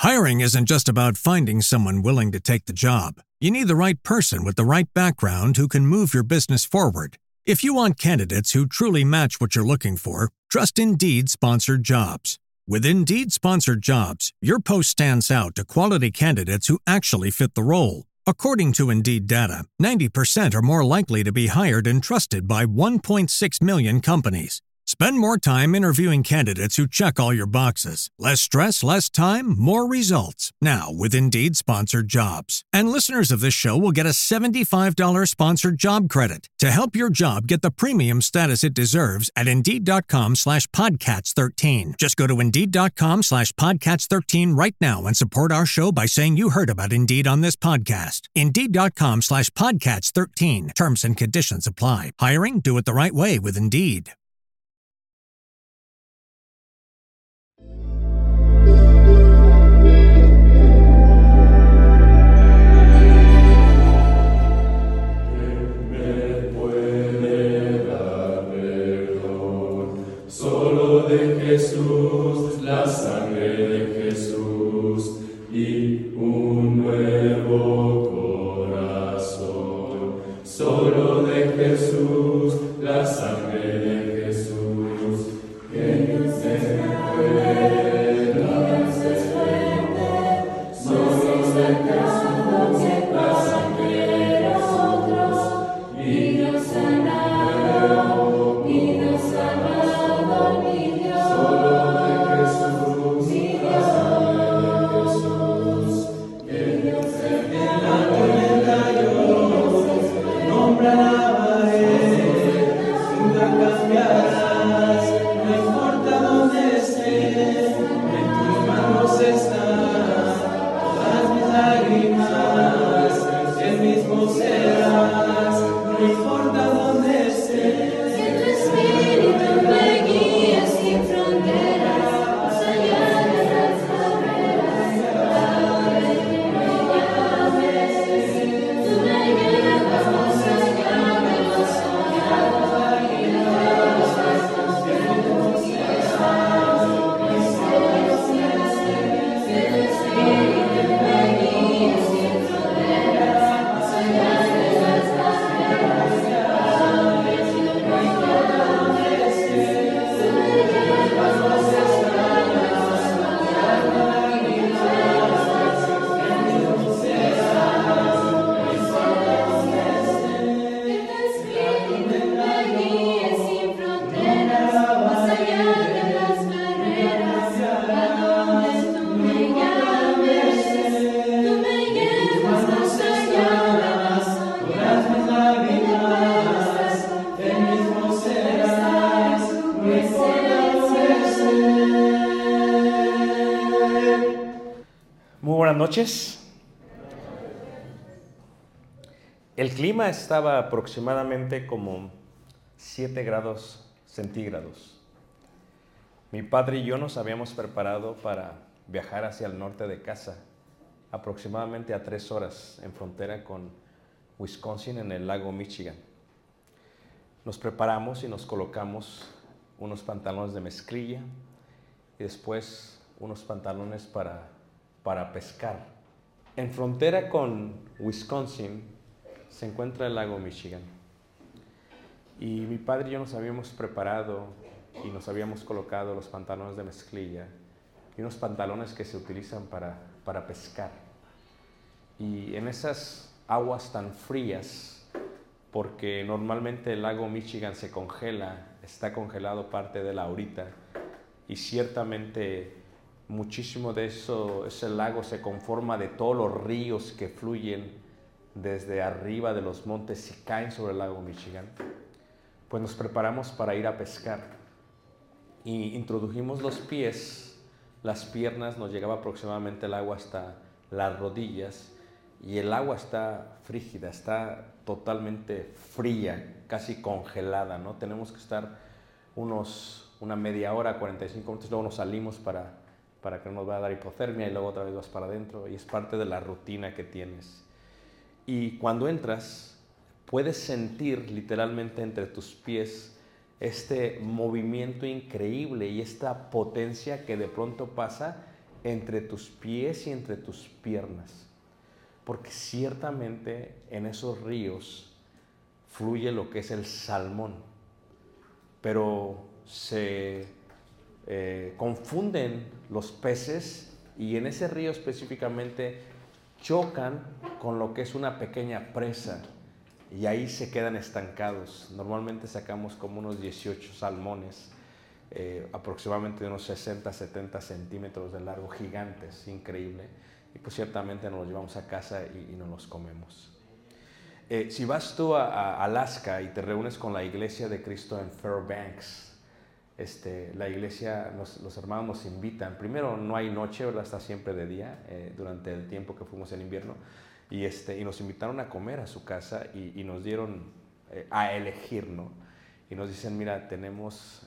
Hiring isn't just about finding someone willing to take the job. You need the right person with the right background who can move your business forward. If you want candidates who truly match what you're looking for, trust Indeed Sponsored Jobs. With Indeed Sponsored Jobs, your post stands out to quality candidates who actually fit the role. According to Indeed data, 90% are more likely to be hired and trusted by 1.6 million companies. Spend more time interviewing candidates who check all your boxes. Less stress, less time, more results. Now with Indeed Sponsored Jobs. And listeners of this show will get a $75 sponsored job credit to help your job get the premium status it deserves at Indeed.com/Podcats13. Just go to Indeed.com/Podcats13 right now and support our show by saying you heard about Indeed on this podcast. Indeed.com/Podcats13. Terms and conditions apply. Hiring? Do it the right way with Indeed. Jesús, la sangre de Jesús y un nuevo corazón. Solo de Jesús, la sangre de Jesús, que no se pueda desprender. Solo de Jesús, la sangre de nosotros, y Dios sanado, y Dios sanado, mi Dios. Noches. El clima estaba aproximadamente como 7 grados centígrados. Mi padre y yo nos habíamos preparado para viajar hacia el norte de casa, aproximadamente a 3 horas en frontera con Wisconsin en el lago Michigan. Nos preparamos y nos colocamos unos pantalones de mezclilla y después unos pantalones para pescar. En frontera con Wisconsin se encuentra el lago Michigan. Y mi padre y yo nos habíamos preparado y nos habíamos colocado los pantalones de mezclilla y unos pantalones que se utilizan para pescar. Y en esas aguas tan frías, porque normalmente el lago Michigan se congela, está congelado parte de él ahorita, y ciertamente muchísimo de ese lago se conforma de todos los ríos que fluyen desde arriba de los montes y caen sobre el lago Michigan. Pues nos preparamos para ir a pescar y introdujimos los pies, las piernas, nos llegaba aproximadamente el agua hasta las rodillas y el agua está frígida, está totalmente fría, casi congelada, ¿no? Tenemos que estar una media hora, 45 minutos, luego nos salimos para que no nos vaya a dar hipotermia y luego otra vez vas para adentro y es parte de la rutina que tienes. Y cuando entras, puedes sentir literalmente entre tus pies este movimiento increíble y esta potencia que de pronto pasa entre tus pies y entre tus piernas, porque ciertamente en esos ríos fluye lo que es el salmón, pero se confunden los peces y en ese río específicamente chocan con lo que es una pequeña presa y ahí se quedan estancados. Normalmente sacamos como unos 18 salmones, aproximadamente de unos 60-70 centímetros de largo, gigantes, increíble, y pues ciertamente nos los llevamos a casa y nos los comemos. Si vas tú a Alaska y te reúnes con la Iglesia de Cristo en Fairbanks, la iglesia, los hermanos nos invitan. Primero, no hay noche, ¿verdad? Está siempre de día, durante el tiempo que fuimos en invierno, y nos invitaron a comer a su casa y nos dieron a elegir, ¿no? Y nos dicen, mira, tenemos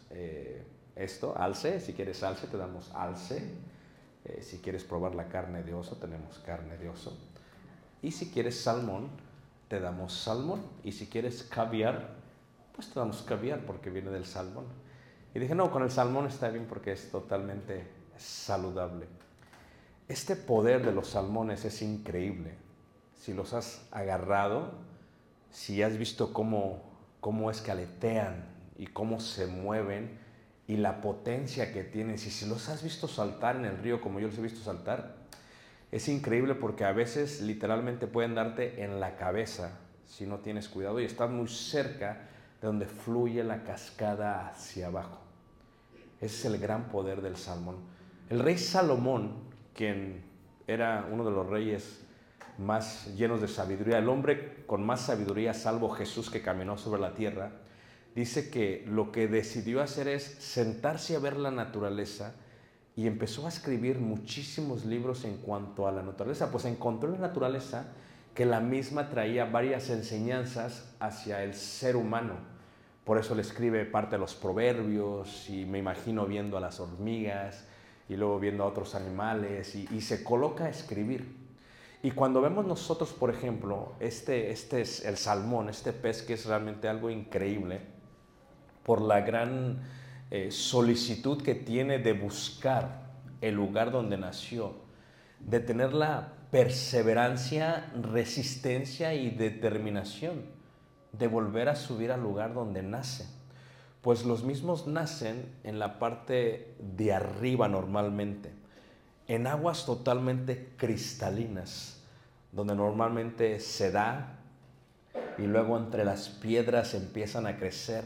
esto, alce, si quieres alce te damos alce, si quieres probar la carne de oso tenemos carne de oso, y si quieres salmón te damos salmón, y si quieres caviar pues te damos caviar porque viene del salmón. Y dije, no, con el salmón está bien porque es totalmente saludable. Este poder de los salmones es increíble. Si los has agarrado, si has visto cómo es que aletean y cómo se mueven y la potencia que tienen, si los has visto saltar en el río como yo los he visto saltar, es increíble porque a veces literalmente pueden darte en la cabeza si no tienes cuidado y estás muy cerca de donde fluye la cascada hacia abajo. Ese es el gran poder del salmón. El rey Salomón, quien era uno de los reyes más llenos de sabiduría, el hombre con más sabiduría salvo Jesús que caminó sobre la tierra, dice que lo que decidió hacer es sentarse a ver la naturaleza y empezó a escribir muchísimos libros en cuanto a la naturaleza, pues encontró en la naturaleza que la misma traía varias enseñanzas hacia el ser humano. Por eso le escribe parte de los proverbios y me imagino viendo a las hormigas y luego viendo a otros animales y se coloca a escribir. Y cuando vemos nosotros, por ejemplo, este es el salmón, este pez que es realmente algo increíble por la gran solicitud que tiene de buscar el lugar donde nació, de tener la perseverancia, resistencia y determinación de volver a subir al lugar donde nace. Pues los mismos nacen en la parte de arriba normalmente, en aguas totalmente cristalinas, donde normalmente se da y luego entre las piedras empiezan a crecer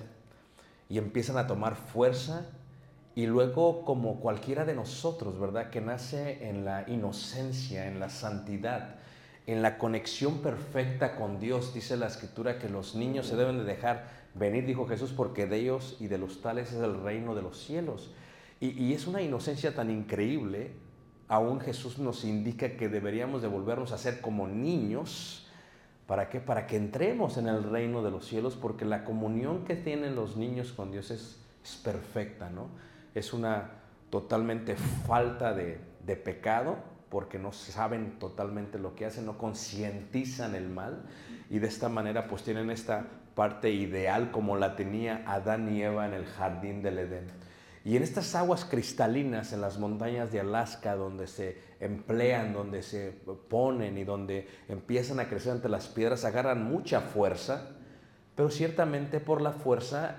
y empiezan a tomar fuerza y luego como cualquiera de nosotros, ¿verdad? Que nace en la inocencia, en la santidad, en la conexión perfecta con Dios. Dice la Escritura que los niños se deben de dejar venir, dijo Jesús, porque de ellos y de los tales es el reino de los cielos. Y es una inocencia tan increíble. Aún Jesús nos indica que deberíamos de volvernos a ser como niños. ¿Para qué? Para que entremos en el reino de los cielos, porque la comunión que tienen los niños con Dios es perfecta, ¿no? Es una totalmente falta de pecado, porque no saben totalmente lo que hacen, no concientizan el mal y de esta manera pues tienen esta parte ideal como la tenía Adán y Eva en el jardín del Edén. Y en estas aguas cristalinas en las montañas de Alaska donde se emplean, donde se ponen y donde empiezan a crecer ante las piedras, agarran mucha fuerza, pero ciertamente por la fuerza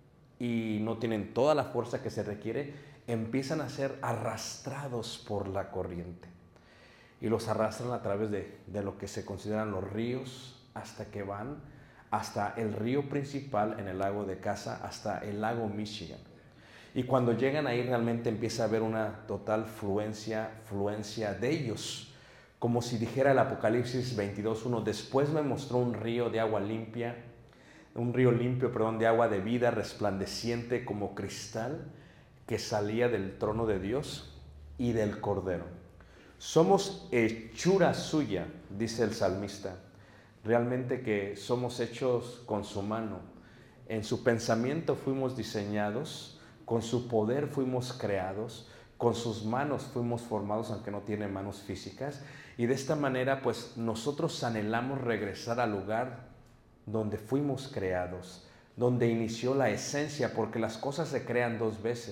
y no tienen toda la fuerza que se requiere, empiezan a ser arrastrados por la corriente. Y los arrastran a través de lo que se consideran los ríos hasta que van hasta el río principal en el lago de Casa, hasta el lago Michigan. Y cuando llegan ahí realmente empieza a haber una total fluencia de ellos. Como si dijera el Apocalipsis 22:1, después me mostró un río de agua limpia, de agua de vida resplandeciente como cristal que salía del trono de Dios y del Cordero. Somos hechura suya, dice el salmista. Realmente que somos hechos con su mano. En su pensamiento fuimos diseñados, con su poder fuimos creados, con sus manos fuimos formados, aunque no tiene manos físicas. Y de esta manera, pues nosotros anhelamos regresar al lugar donde fuimos creados, donde inició la esencia, porque las cosas se crean dos veces.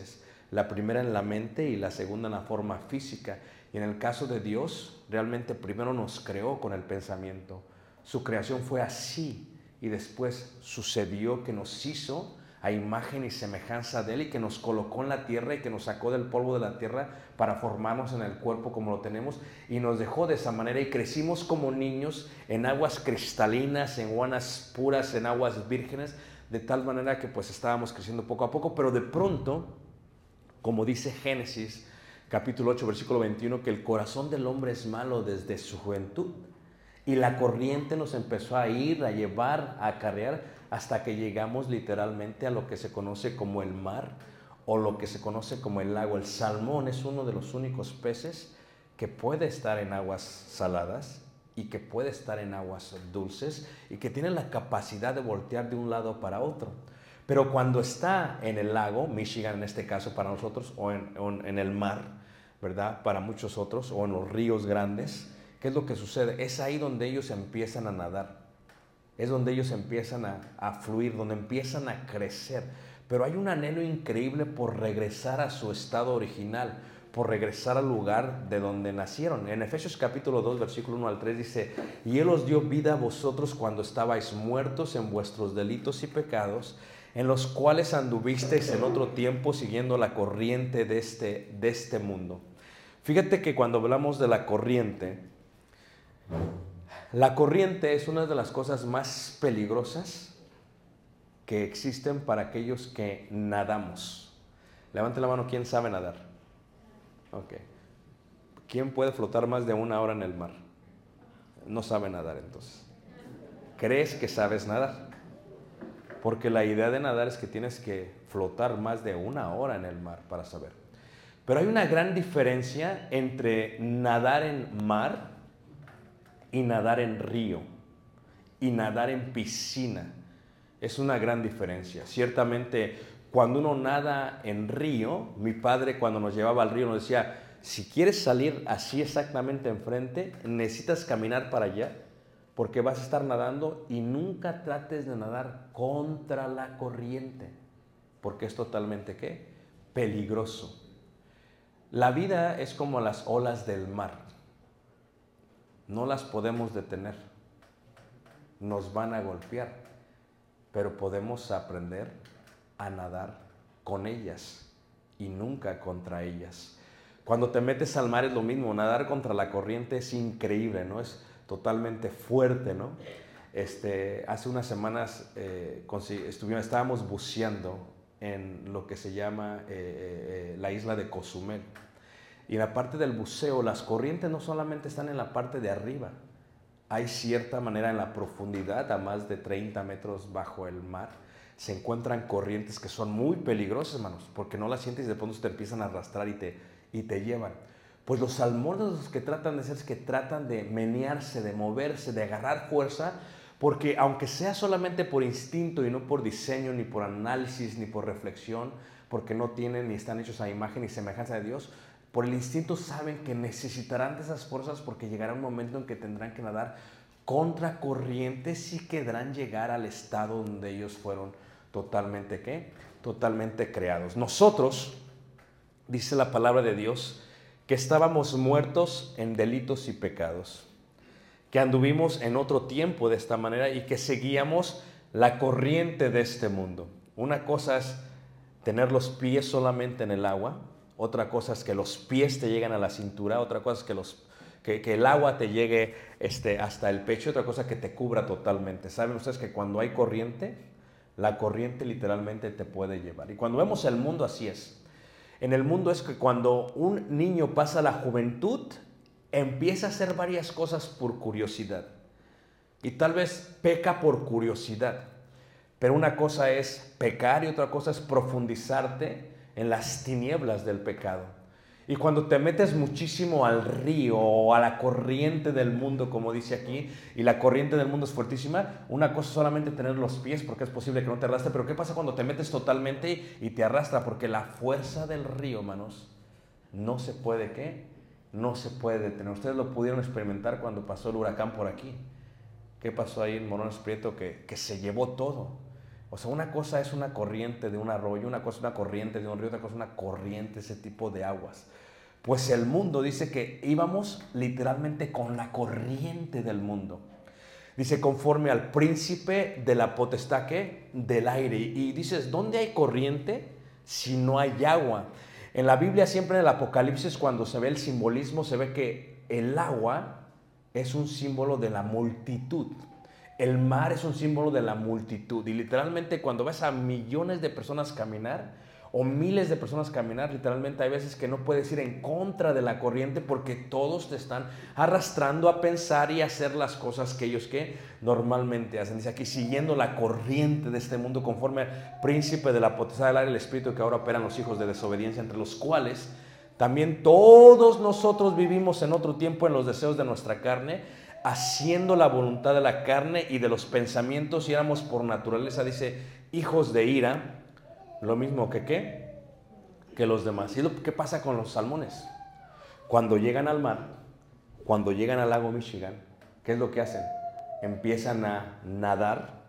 La primera en la mente y la segunda en la forma física. Y en el caso de Dios, realmente primero nos creó con el pensamiento. Su creación fue así y después sucedió que nos hizo a imagen y semejanza de Él y que nos colocó en la tierra y que nos sacó del polvo de la tierra para formarnos en el cuerpo como lo tenemos y nos dejó de esa manera y crecimos como niños en aguas cristalinas, en aguas puras, en aguas vírgenes, de tal manera que pues estábamos creciendo poco a poco, pero de pronto, como dice Génesis capítulo 8 versículo 21, que el corazón del hombre es malo desde su juventud y la corriente nos empezó a ir, a llevar, a acarrear hasta que llegamos literalmente a lo que se conoce como el mar o lo que se conoce como el lago. El salmón es uno de los únicos peces que puede estar en aguas saladas y que puede estar en aguas dulces y que tiene la capacidad de voltear de un lado para otro. Pero cuando está en el lago, Michigan en este caso para nosotros, o en el mar, ¿verdad? Para muchos otros, o en los ríos grandes, ¿qué es lo que sucede? Es ahí donde ellos empiezan a nadar. Es donde ellos empiezan a fluir, donde empiezan a crecer. Pero hay un anhelo increíble por regresar a su estado original, por regresar al lugar de donde nacieron. En Efesios capítulo 2, versículo 1 al 3 dice, y Él os dio vida a vosotros cuando estabais muertos en vuestros delitos y pecados, en los cuales anduvisteis en otro tiempo siguiendo la corriente de este mundo. Fíjate que cuando hablamos de la corriente es una de las cosas más peligrosas que existen para aquellos que nadamos. Levante la mano, ¿quién sabe nadar? Ok. ¿Quién puede flotar más de 1 hora en el mar? No sabe nadar entonces. ¿Crees que sabes nadar? Porque la idea de nadar es que tienes que flotar más de 1 hora en el mar para saber. Pero hay una gran diferencia entre nadar en mar y nadar en río y nadar en piscina. Es una gran diferencia. Ciertamente, cuando uno nada en río, mi padre cuando nos llevaba al río nos decía, si quieres salir así exactamente enfrente, necesitas caminar para allá, porque vas a estar nadando y nunca trates de nadar contra la corriente, porque es totalmente, ¿qué? Peligroso. La vida es como las olas del mar. No las podemos detener, nos van a golpear, pero podemos aprender a nadar con ellas y nunca contra ellas. Cuando te metes al mar es lo mismo, nadar contra la corriente es increíble, ¿no? Es totalmente fuerte, ¿no? Hace unas semanas estábamos buceando en lo que se llama la isla de Cozumel. Y en la parte del buceo, las corrientes no solamente están en la parte de arriba, hay cierta manera en la profundidad, a más de 30 metros bajo el mar, se encuentran corrientes que son muy peligrosas, hermanos, porque no las sientes y de pronto te empiezan a arrastrar y te llevan. Pues los salmones los que tratan de hacer es que tratan de menearse, de moverse, de agarrar fuerza, porque aunque sea solamente por instinto y no por diseño, ni por análisis, ni por reflexión, porque no tienen ni están hechos a imagen y semejanza de Dios, por el instinto saben que necesitarán de esas fuerzas porque llegará un momento en que tendrán que nadar contra corrientes y querrán llegar al estado donde ellos fueron totalmente, ¿qué? Totalmente creados. Nosotros, dice la palabra de Dios, que estábamos muertos en delitos y pecados, que anduvimos en otro tiempo de esta manera y que seguíamos la corriente de este mundo. Una cosa es tener los pies solamente en el agua, otra cosa es que los pies te llegan a la cintura, otra cosa es que el agua te llegue hasta el pecho, otra cosa que te cubra totalmente. ¿Saben ustedes que cuando hay corriente, la corriente literalmente te puede llevar? Y cuando vemos el mundo, así es. En el mundo es que cuando un niño pasa la juventud, empieza a hacer varias cosas por curiosidad. Y tal vez peca por curiosidad. Pero una cosa es pecar y otra cosa es profundizarte en las tinieblas del pecado. Y cuando te metes muchísimo al río o a la corriente del mundo, como dice aquí, y la corriente del mundo es fuertísima, una cosa es solamente tener los pies, porque es posible que no te arrastre, pero ¿qué pasa cuando te metes totalmente y te arrastra? Porque la fuerza del río, hermanos, no se puede, ¿qué? No se puede detener. Ustedes lo pudieron experimentar cuando pasó el huracán por aquí. ¿Qué pasó ahí en Morones Prieto? Que se llevó todo. O sea, una cosa es una corriente de un arroyo, una cosa es una corriente de un río, otra cosa es una corriente, ese tipo de aguas. Pues el mundo dice que íbamos literalmente con la corriente del mundo. Dice, conforme al príncipe de la potestad, ¿qué? Del aire. Y dices, ¿dónde hay corriente si no hay agua? En la Biblia siempre en el Apocalipsis, cuando se ve el simbolismo, se ve que el agua es un símbolo de la multitud. El mar es un símbolo de la multitud. Y literalmente cuando ves a millones de personas caminar o miles de personas caminar, literalmente hay veces que no puedes ir en contra de la corriente porque todos te están arrastrando a pensar y hacer las cosas que ellos que normalmente hacen. Dice aquí, siguiendo la corriente de este mundo conforme al príncipe de la potestad del aire, el espíritu que ahora operan los hijos de desobediencia, entre los cuales también todos nosotros vivimos en otro tiempo en los deseos de nuestra carne, haciendo la voluntad de la carne y de los pensamientos, y éramos por naturaleza, dice, hijos de ira, lo mismo que ¿qué? Que los demás. ¿Y qué pasa con los salmones? Cuando llegan al mar, cuando llegan al lago Michigan, ¿qué es lo que hacen? Empiezan a nadar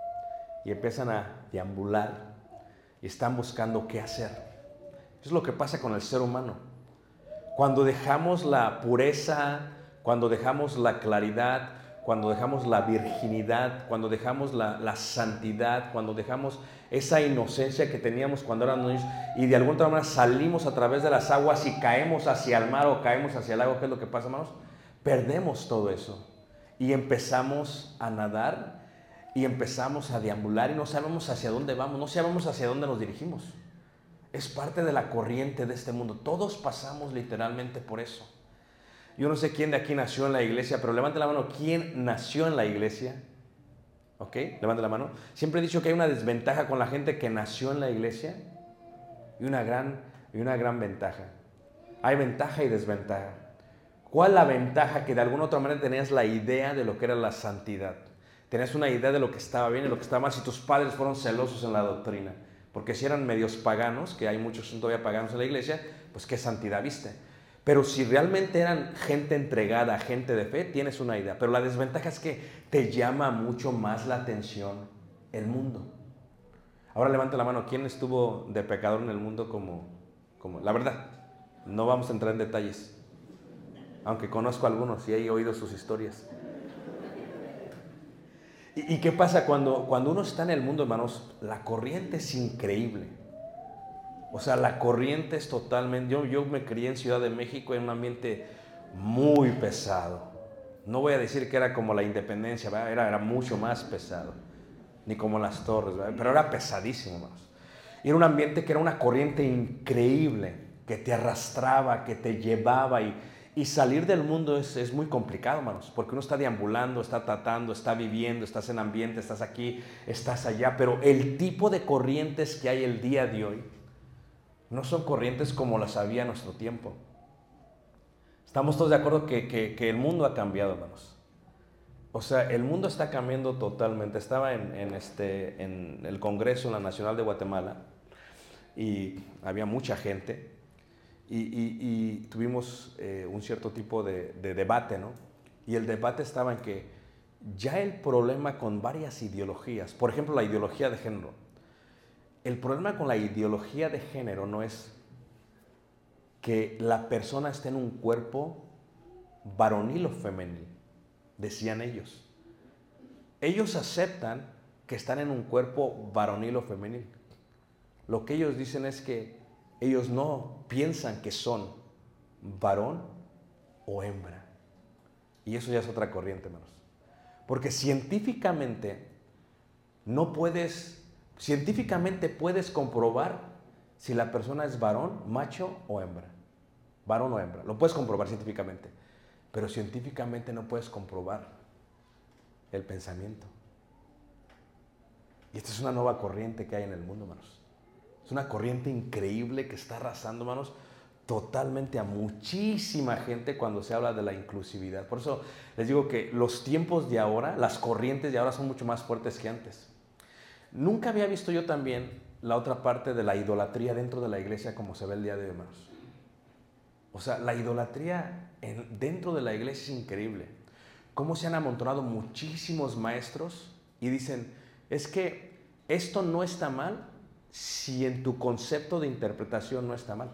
y empiezan a deambular y están buscando qué hacer. Eso es lo que pasa con el ser humano. Cuando dejamos la pureza, cuando dejamos la claridad, cuando dejamos la virginidad, cuando dejamos la santidad, cuando dejamos esa inocencia que teníamos cuando éramos niños y de alguna manera salimos a través de las aguas y caemos hacia el mar o caemos hacia el lago, ¿qué es lo que pasa, hermanos? Perdemos todo eso y empezamos a nadar y empezamos a deambular y no sabemos hacia dónde vamos, no sabemos hacia dónde nos dirigimos. Es parte de la corriente de este mundo. Todos pasamos literalmente por eso. Yo no sé quién de aquí nació en la iglesia, pero levante la mano, ¿quién nació en la iglesia? ¿Ok? Levante la mano. Siempre he dicho que hay una desventaja con la gente que nació en la iglesia y una gran ventaja. Hay ventaja y desventaja. ¿Cuál es la ventaja? Que de alguna otra manera tenías la idea de lo que era la santidad. Tenías una idea de lo que estaba bien y lo que estaba mal si tus padres fueron celosos en la doctrina. Porque si eran medios paganos, que hay muchos todavía paganos en la iglesia, pues ¿qué santidad viste? Pero si realmente eran gente entregada, gente de fe, tienes una idea. Pero la desventaja es que te llama mucho más la atención el mundo. Ahora levanta la mano, ¿quién estuvo de pecador en el mundo como? La verdad, no vamos a entrar en detalles. Aunque conozco a algunos y he oído sus historias. ¿Y qué pasa cuando uno está en el mundo, hermanos? La corriente es increíble. O sea, la corriente es totalmente... Yo me crié en Ciudad de México en un ambiente muy pesado. No voy a decir que era como la Independencia, ¿verdad? Era mucho más pesado. Ni como las Torres, ¿verdad? Pero era pesadísimo, hermanos. Y era un ambiente que era una corriente increíble, que te arrastraba, que te llevaba. Y salir del mundo es muy complicado, hermanos, porque uno está deambulando, está tratando, está viviendo, estás en ambiente, estás aquí, estás allá. Pero el tipo de corrientes que hay el día de hoy no son corrientes como las había en nuestro tiempo. Estamos todos de acuerdo que el mundo ha cambiado, hermanos. O sea, el mundo está cambiando totalmente. Estaba en el Congreso, en la Nacional de Guatemala, y había mucha gente, y tuvimos un cierto tipo de debate, ¿no? Y el debate estaba en que ya el problema con varias ideologías, por ejemplo, la ideología de género, el problema con la ideología de género no es que la persona esté en un cuerpo varonil o femenil, decían ellos. Ellos aceptan que están en un cuerpo varonil o femenil. Lo que ellos dicen es que ellos no piensan que son varón o hembra. Y eso ya es otra corriente, hermanos. Porque científicamente puedes comprobar si la persona es varón, macho o hembra. Varón o hembra. Lo puedes comprobar científicamente. Pero científicamente no puedes comprobar el pensamiento. Y esta es una nueva corriente que hay en el mundo, hermanos. Es una corriente increíble que está arrasando, hermanos, totalmente a muchísima gente cuando se habla de la inclusividad. Por eso les digo que los tiempos de ahora, las corrientes de ahora son mucho más fuertes que antes. Nunca había visto yo también la otra parte de la idolatría dentro de la iglesia como se ve el día de hoy, hermanos. O sea, la idolatría dentro de la iglesia es increíble. Cómo se han amontonado muchísimos maestros y dicen, es que esto no está mal si en tu concepto de interpretación no está mal.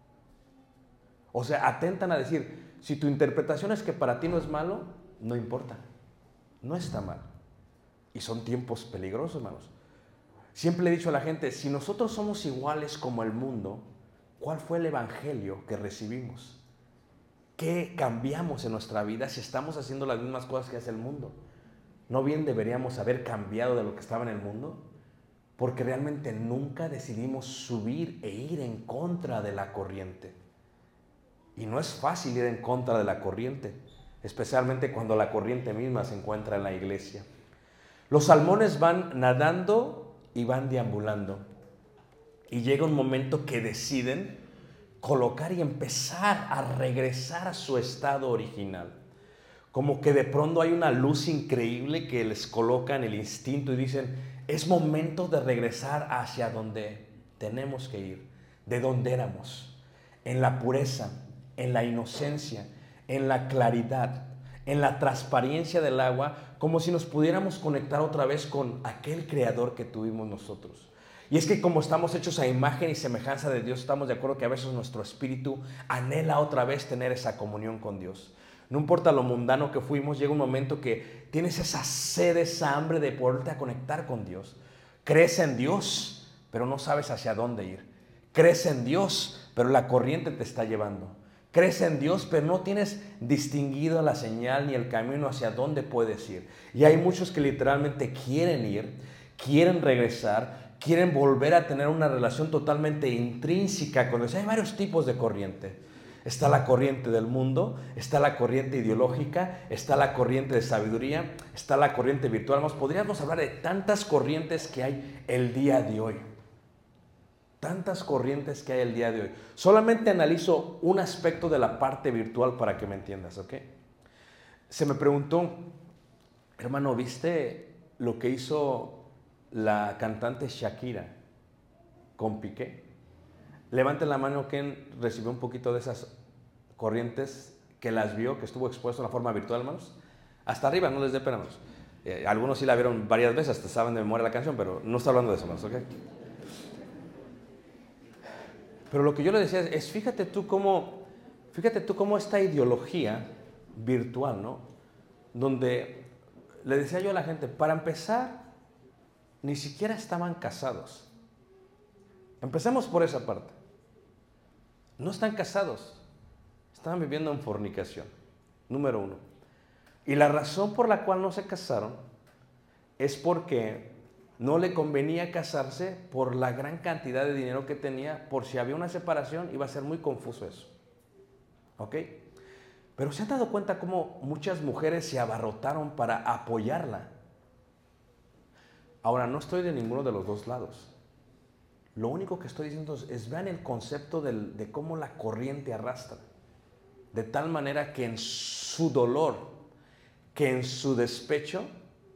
O sea, atentan a decir, si tu interpretación es que para ti no es malo, no importa, no está mal. Y son tiempos peligrosos, hermanos. Siempre le he dicho a la gente, si nosotros somos iguales como el mundo, ¿cuál fue el evangelio que recibimos? ¿Qué cambiamos en nuestra vida si estamos haciendo las mismas cosas que hace el mundo? ¿No bien deberíamos haber cambiado de lo que estaba en el mundo? Porque realmente nunca decidimos subir e ir en contra de la corriente. Y no es fácil ir en contra de la corriente, especialmente cuando la corriente misma se encuentra en la iglesia. Los salmones van nadando y van deambulando. Y llega un momento que deciden colocar y empezar a regresar a su estado original. Como que de pronto hay una luz increíble que les coloca en el instinto y dicen, es momento de regresar hacia donde tenemos que ir, de donde éramos, en la pureza, en la inocencia, en la claridad, en la transparencia del agua, como si nos pudiéramos conectar otra vez con aquel creador que tuvimos nosotros. Y es que como estamos hechos a imagen y semejanza de Dios, estamos de acuerdo que a veces nuestro espíritu anhela otra vez tener esa comunión con Dios. No importa lo mundano que fuimos, llega un momento que tienes esa sed, esa hambre de poderte a conectar con Dios. Crees en Dios, pero no sabes hacia dónde ir. Crees en Dios, pero la corriente te está llevando. Crees en Dios, pero no tienes distinguido la señal ni el camino hacia dónde puedes ir. Y hay muchos que literalmente quieren ir, quieren regresar, quieren volver a tener una relación totalmente intrínseca con Dios. Hay varios tipos de corriente. Está la corriente del mundo, está la corriente ideológica, está la corriente de sabiduría, está la corriente virtual. Podríamos hablar de tantas corrientes que hay el día de hoy. Tantas corrientes que hay el día de hoy. Solamente analizo un aspecto de la parte virtual para que me entiendas, ¿ok? Se me preguntó, hermano, ¿viste lo que hizo la cantante Shakira con Piqué? Levanten la mano quien recibió un poquito de esas corrientes, que las vio, que estuvo expuesto en la forma virtual, hermanos. Hasta arriba, no les dé pena, hermanos. Algunos sí la vieron varias veces, hasta saben de memoria la canción, pero no está hablando de eso, hermanos, ¿ok? Pero lo que yo le decía es, fíjate tú cómo esta ideología virtual, ¿no? Donde le decía yo a la gente, para empezar, ni siquiera estaban casados. Empecemos por esa parte. No están casados, estaban viviendo en fornicación, número uno. Y la razón por la cual no se casaron es porque no le convenía casarse por la gran cantidad de dinero que tenía. Por si había una separación, iba a ser muy confuso eso. ¿Ok? Pero ¿se han dado cuenta cómo muchas mujeres se abarrotaron para apoyarla? Ahora, no estoy de ninguno de los dos lados. Lo único que estoy diciendo es vean el concepto de cómo la corriente arrastra. De tal manera que en su dolor, que en su despecho,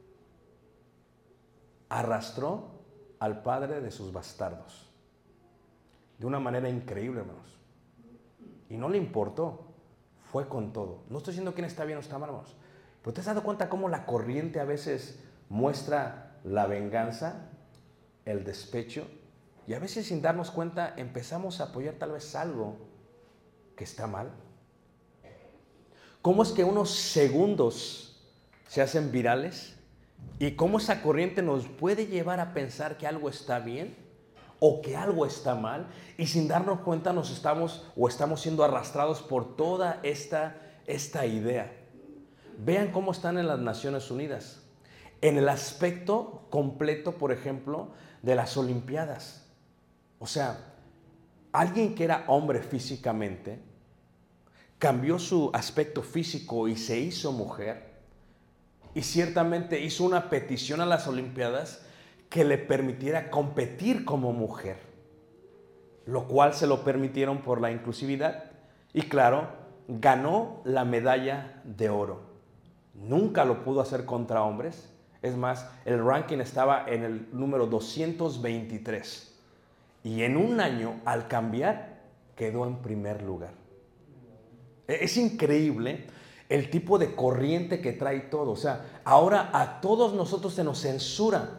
arrastró al padre de sus bastardos. De una manera increíble, hermanos. Y no le importó, fue con todo. No estoy diciendo quién está bien o está mal, hermanos. Pero ¿te has dado cuenta cómo la corriente a veces muestra la venganza, el despecho? Y a veces sin darnos cuenta empezamos a apoyar tal vez algo que está mal. ¿Cómo es que unos segundos se hacen virales? ¿Y cómo esa corriente nos puede llevar a pensar que algo está bien o que algo está mal? Y sin darnos cuenta estamos siendo arrastrados por toda esta idea. Vean cómo están en las Naciones Unidas. En el aspecto completo, por ejemplo, de las Olimpiadas. O sea, alguien que era hombre físicamente, cambió su aspecto físico y se hizo mujer, y ciertamente hizo una petición a las Olimpiadas que le permitiera competir como mujer, lo cual se lo permitieron por la inclusividad, y claro, ganó la medalla de oro. Nunca lo pudo hacer contra hombres, es más, el ranking estaba en el número 223. Y en un año, al cambiar, quedó en primer lugar. Es increíble el tipo de corriente que trae todo. O sea, ahora a todos nosotros se nos censura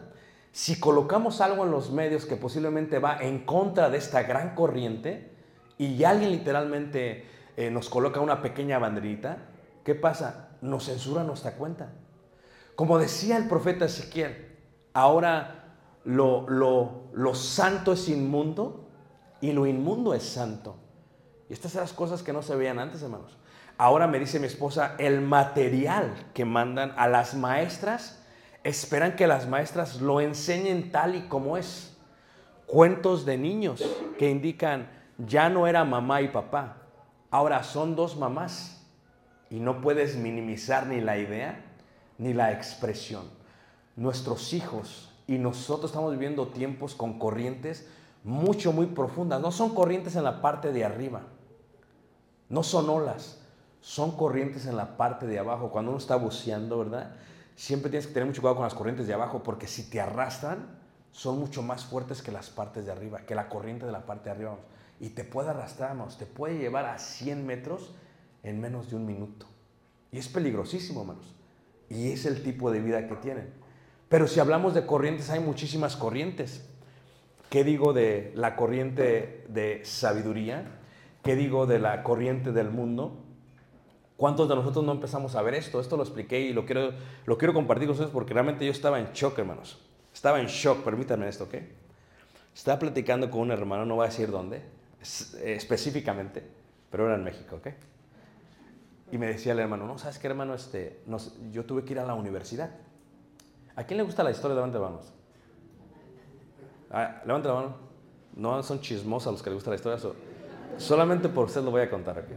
Si colocamos algo en los medios que posiblemente va en contra de esta gran corriente y alguien literalmente nos coloca una pequeña banderita, ¿qué pasa? Nos censura nuestra cuenta. Como decía el profeta Ezequiel, ahora lo santo es inmundo y lo inmundo es santo. Y estas son las cosas que no se veían antes, hermanos. Ahora me dice mi esposa, el material que mandan a las maestras, esperan que las maestras lo enseñen tal y como es. Cuentos de niños que indican, ya no era mamá y papá, ahora son dos mamás. Y no puedes minimizar ni la idea ni la expresión. Nuestros hijos y nosotros estamos viviendo tiempos con corrientes muy profundas. No son corrientes en la parte de arriba, no son olas, son corrientes en la parte de abajo. Cuando uno está buceando, ¿verdad? Siempre tienes que tener mucho cuidado con las corrientes de abajo, porque si te arrastran, son mucho más fuertes que las partes de arriba, que la corriente de la parte de arriba. Y te puede arrastrar, hermanos, te puede llevar a 100 metros en menos de un minuto. Y es peligrosísimo, hermanos. Y es el tipo de vida que tienen. Pero si hablamos de corrientes, hay muchísimas corrientes. ¿Qué digo de la corriente de sabiduría? ¿Qué digo de la corriente del mundo? ¿Cuántos de nosotros no empezamos a ver esto? Esto lo expliqué y lo quiero compartir con ustedes porque realmente yo estaba en shock, hermanos. Estaba en shock, permítanme esto, ¿ok? Estaba platicando con un hermano, no voy a decir dónde, específicamente, pero era en México, ¿ok? Y me decía el hermano, no, ¿sabes qué, hermano? Yo tuve que ir a la universidad. ¿A quién le gusta la historia? Levante las manos. Levante la mano. No son chismosos los que les gusta la historia. Solamente por usted lo voy a contar, ¿ok?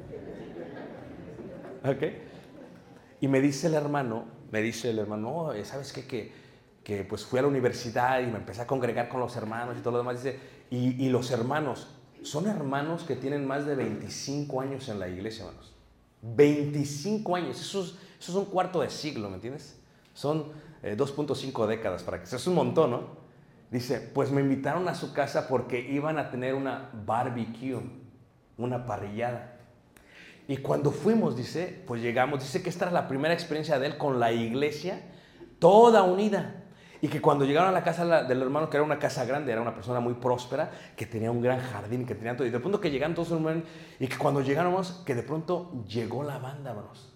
¿Ok? Y me dice el hermano, no, ¿sabes qué? Que pues fui a la universidad y me empecé a congregar con los hermanos y todo lo demás. Dice, y los hermanos, son hermanos que tienen más de 25 años en la iglesia, hermanos. 25 años, eso es un cuarto de siglo, ¿me entiendes? Son 2.5 décadas, para que sea, es un montón, ¿no? Dice, pues me invitaron a su casa porque iban a tener una barbecue, una parrillada. Y cuando fuimos, dice, pues llegamos, dice que esta era la primera experiencia de él con la iglesia, toda unida. Y que cuando llegaron a la casa del hermano, que era una casa grande, era una persona muy próspera, que tenía un gran jardín, que tenía todo. Y de pronto que llegaron todos los hermanos, y que cuando llegáramos, que de pronto llegó la banda, hermanos.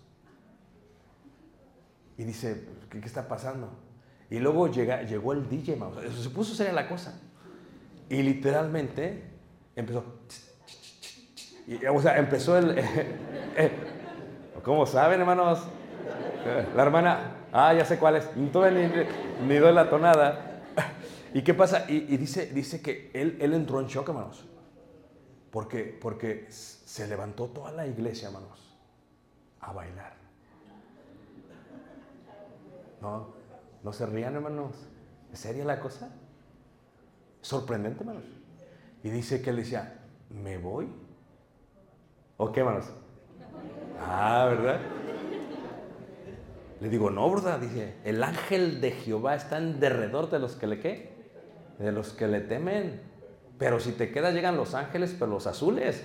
Y dice, ¿qué está pasando? Y luego llegó el DJ, hermanos. Eso se puso seria la cosa. Y literalmente empezó. O sea, empezó ¿cómo saben, hermanos? La hermana, ya sé cuál es. Todavía ni doy la tonada. ¿Y qué pasa? Y dice que él entró en shock, hermanos. Porque se levantó toda la iglesia, hermanos, a bailar. No se rían, hermanos. ¿Es seria la cosa? Sorprendente, hermanos. Y dice que él decía, ¿me voy? ¿O qué, hermanos? ¿Verdad? Le digo, no, ¿verdad? Dice, el ángel de Jehová está en derredor de los que le, ¿qué? De los que le temen. Pero si te quedas, llegan los ángeles, pero los azules.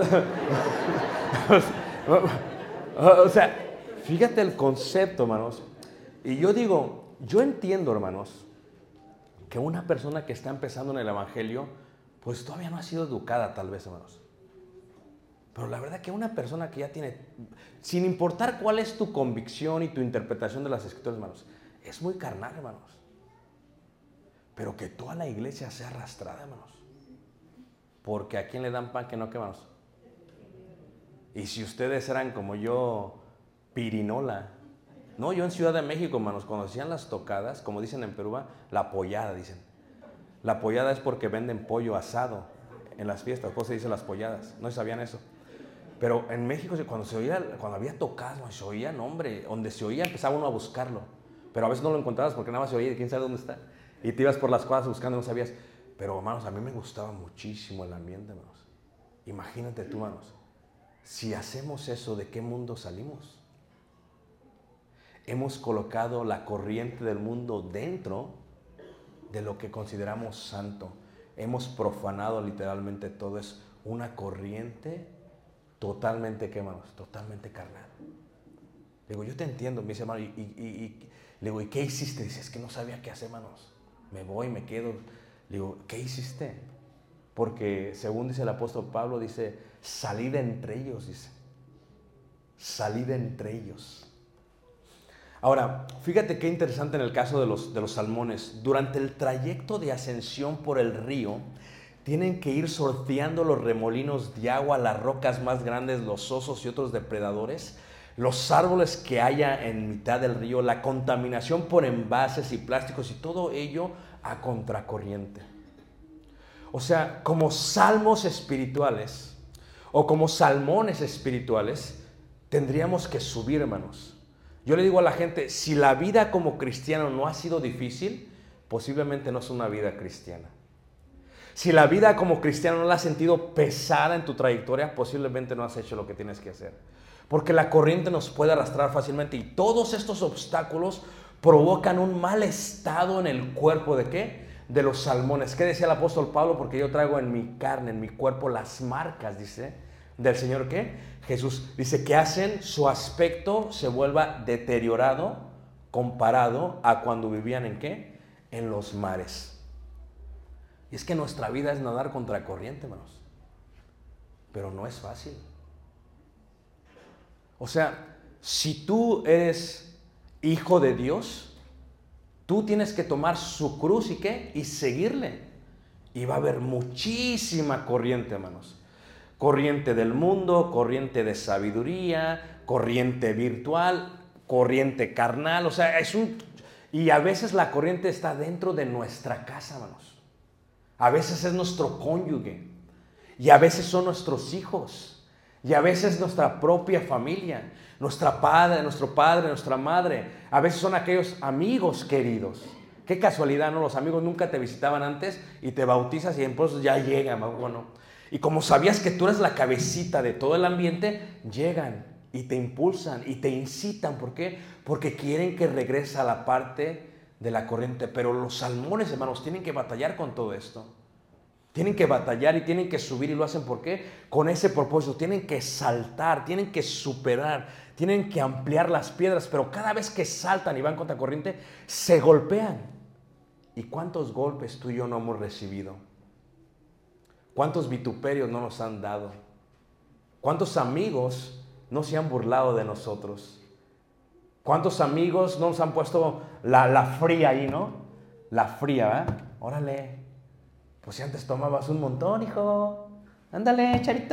O sea, fíjate el concepto, hermanos. Y yo entiendo, hermanos, que una persona que está empezando en el evangelio, pues todavía no ha sido educada, tal vez, hermanos. Pero la verdad que una persona que ya tiene, sin importar cuál es tu convicción y tu interpretación de las escrituras, hermanos, es muy carnal, hermanos. Pero que toda la iglesia sea arrastrada, hermanos. Porque ¿a quién le dan pan que no, qué, hermanos? Y si ustedes eran como yo, pirinola. No, yo en Ciudad de México, hermanos, cuando hacían las tocadas, como dicen en Perú, la pollada, dicen. La pollada es porque venden pollo asado en las fiestas, por eso se dicen las polladas. No sabían eso. Pero en México, cuando había tocadas, no se oía, no, hombre, donde se oía empezaba uno a buscarlo. Pero a veces no lo encontrabas porque nada más se oía y quién sabe dónde está. Y te ibas por las cuadras buscando y no sabías. Pero, hermanos, a mí me gustaba muchísimo el ambiente, hermanos. Imagínate tú, hermanos, si hacemos eso, ¿de qué mundo salimos? Hemos colocado la corriente del mundo dentro de lo que consideramos santo. Hemos profanado literalmente todo. Es una corriente totalmente, ¿qué, hermanos? Totalmente carnal. Le digo, yo te entiendo, me dice, hermano, le digo, ¿y qué hiciste? Dice, es que no sabía qué hacer, hermanos. Me voy, me quedo. Le digo, ¿qué hiciste? Porque según dice el apóstol Pablo, dice, salí de entre ellos, dice. Salí de entre ellos. Ahora, fíjate qué interesante en el caso de los salmones. Durante el trayecto de ascensión por el río, tienen que ir sorteando los remolinos de agua, las rocas más grandes, los osos y otros depredadores, los árboles que haya en mitad del río, la contaminación por envases y plásticos y todo ello a contracorriente. O sea, como salmos espirituales o como salmones espirituales, tendríamos que subir, hermanos. Yo le digo a la gente, si la vida como cristiano no ha sido difícil, posiblemente no es una vida cristiana. Si la vida como cristiano no la has sentido pesada en tu trayectoria, posiblemente no has hecho lo que tienes que hacer. Porque la corriente nos puede arrastrar fácilmente y todos estos obstáculos provocan un mal estado en el cuerpo ¿de qué? De los salmones. ¿Qué decía el apóstol Pablo? Porque yo traigo en mi carne, en mi cuerpo, las marcas, dice, del Señor ¿qué? Jesús. Dice que hacen su aspecto se vuelva deteriorado comparado a cuando vivían ¿en qué? En los mares. Y es que nuestra vida es nadar contra corriente, hermanos. Pero no es fácil. O sea, si tú eres hijo de Dios, tú tienes que tomar su cruz y ¿qué? Y seguirle. Y va a haber muchísima corriente, hermanos. Corriente del mundo, corriente de sabiduría, corriente virtual, corriente carnal. O sea, y a veces la corriente está dentro de nuestra casa, hermanos. A veces es nuestro cónyuge. Y a veces son nuestros hijos. Y a veces nuestra propia familia. Nuestro padre, nuestra madre. A veces son aquellos amigos queridos. Qué casualidad, ¿no? Los amigos nunca te visitaban antes y te bautizas y entonces ya llegan. Bueno, y como sabías que tú eres la cabecita de todo el ambiente, llegan y te impulsan y te incitan. ¿Por qué? Porque quieren que regrese a la parte de la corriente. Pero los salmones, hermanos, tienen que batallar con todo esto. Tienen que batallar y tienen que subir y lo hacen ¿por qué? Con ese propósito. Tienen que saltar, tienen que superar, tienen que ampliar las piedras. Pero cada vez que saltan y van contra corriente, se golpean. ¿Y cuántos golpes tú y yo no hemos recibido? ¿Cuántos vituperios no nos han dado? ¿Cuántos amigos no se han burlado de nosotros? ¿Cuántos amigos no nos han puesto la fría ahí, no? La fría, ¿verdad? Órale, pues si antes tomabas un montón, hijo. Ándale, charito.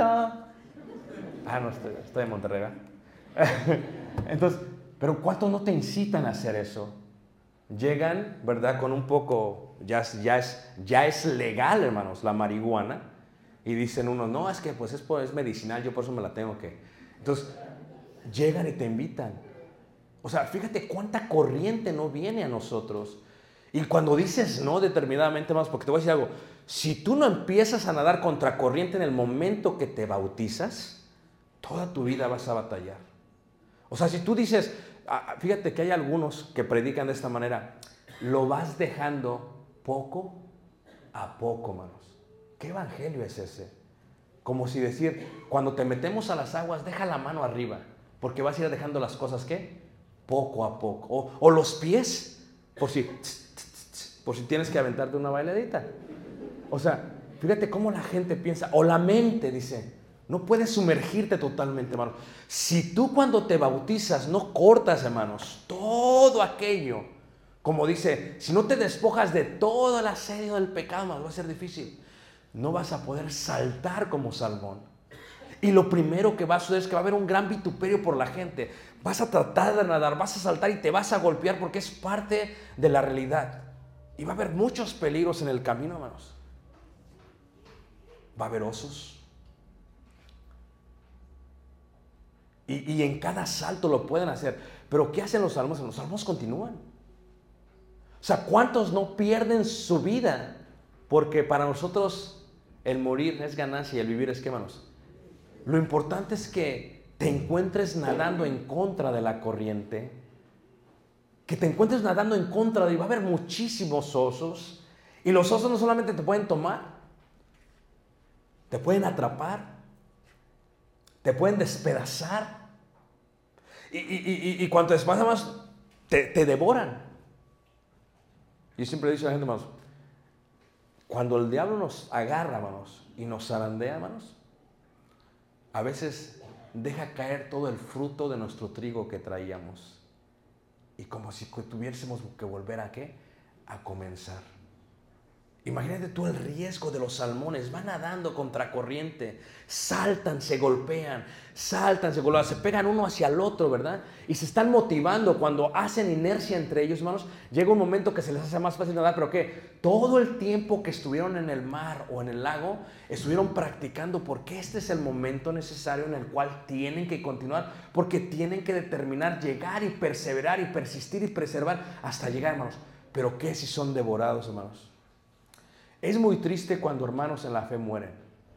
No, estoy en Monterrey, ¿verdad? Entonces, pero ¿cuántos no te incitan a hacer eso? Llegan, ¿verdad? Con un poco, ya es legal, hermanos, la marihuana. Y dicen unos, no, es que pues es medicinal, yo por eso me la tengo que. Entonces, llegan y te invitan. O sea, fíjate cuánta corriente no viene a nosotros. Y cuando dices no determinadamente, más, porque te voy a decir algo, si tú no empiezas a nadar contra corriente en el momento que te bautizas, toda tu vida vas a batallar. O sea, si tú dices, fíjate que hay algunos que predican de esta manera, lo vas dejando poco a poco, hermanos. ¿Qué evangelio es ese? Como si decir, cuando te metemos a las aguas, deja la mano arriba, porque vas a ir dejando las cosas, ¿qué? Poco a poco. O los pies, por si tienes que aventarte una bailadita. O sea, fíjate cómo la gente piensa, o la mente dice, no puedes sumergirte totalmente, hermano. Si tú cuando te bautizas no cortas, hermanos, todo aquello, como dice, si no te despojas de todo el asedio del pecado, va a ser difícil. No vas a poder saltar como salmón. Y lo primero que va a suceder es que va a haber un gran vituperio por la gente. Vas a tratar de nadar, vas a saltar y te vas a golpear porque es parte de la realidad. Y va a haber muchos peligros en el camino, hermanos. Va a haber osos. Y en cada salto lo pueden hacer. Pero ¿qué hacen los salmos? Los salmos continúan. O sea, ¿cuántos no pierden su vida? Porque para nosotros el morir es ganancia y el vivir es ¿qué, hermanos? Lo importante es que te encuentres nadando en contra de la corriente. Que te encuentres nadando en contra de... Va a haber muchísimos osos. Y los osos no solamente te pueden tomar. Te pueden atrapar. Te pueden despedazar. Y cuanto despedazan más, te devoran. Yo siempre he dicho a la gente, hermanos, cuando el diablo nos agarra, hermanos, y nos zarandea, hermanos, a veces deja caer todo el fruto de nuestro trigo que traíamos. Y como si tuviésemos que volver ¿a qué? A comenzar. Imagínate tú el riesgo de los salmones. Van nadando contracorriente, saltan, se golpean, se pegan uno hacia el otro, ¿verdad? Y se están motivando. Cuando hacen inercia entre ellos, hermanos, llega un momento que se les hace más fácil nadar. ¿Pero qué? Todo el tiempo que estuvieron en el mar o en el lago, estuvieron practicando, porque este es el momento necesario en el cual tienen que continuar, porque tienen que determinar, llegar y perseverar y persistir y preservar hasta llegar, hermanos. ¿Pero qué si son devorados, hermanos? Es muy triste cuando hermanos en la fe mueren.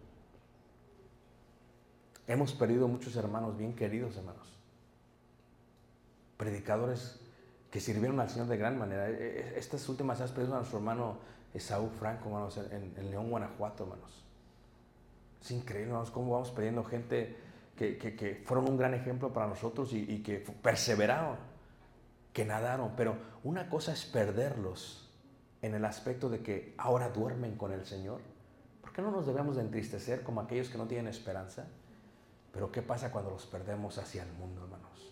Hemos perdido muchos hermanos bien queridos, hermanos. Predicadores que sirvieron al Señor de gran manera. Estas últimas veces perdimos a nuestro hermano Esaú Franco, hermanos, en León, Guanajuato, hermanos. Es increíble, hermanos, cómo vamos perdiendo gente que fueron un gran ejemplo para nosotros y que perseveraron, que nadaron. Pero una cosa es perderlos en el aspecto de que ahora duermen con el Señor. ¿Por qué no nos debemos de entristecer como aquellos que no tienen esperanza? Pero ¿qué pasa cuando los perdemos hacia el mundo, hermanos?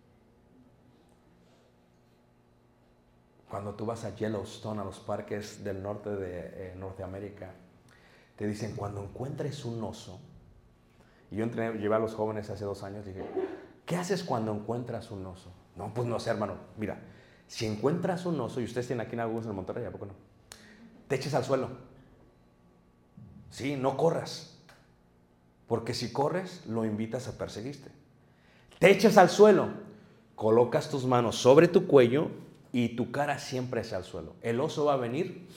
Cuando tú vas a Yellowstone, a los parques del norte de Norteamérica, te dicen, cuando encuentres un oso, y yo llevé a los jóvenes hace 2 años, dije, ¿qué haces cuando encuentras un oso? No, pues no sé, hermano, mira, si encuentras un oso, y ustedes tienen aquí en algunos en Monterrey, ¿a poco no? Te eches al suelo. Sí, no corras. Porque si corres, lo invitas a perseguirte. Te echas al suelo, colocas tus manos sobre tu cuello y tu cara siempre hacia el suelo. El oso va a venir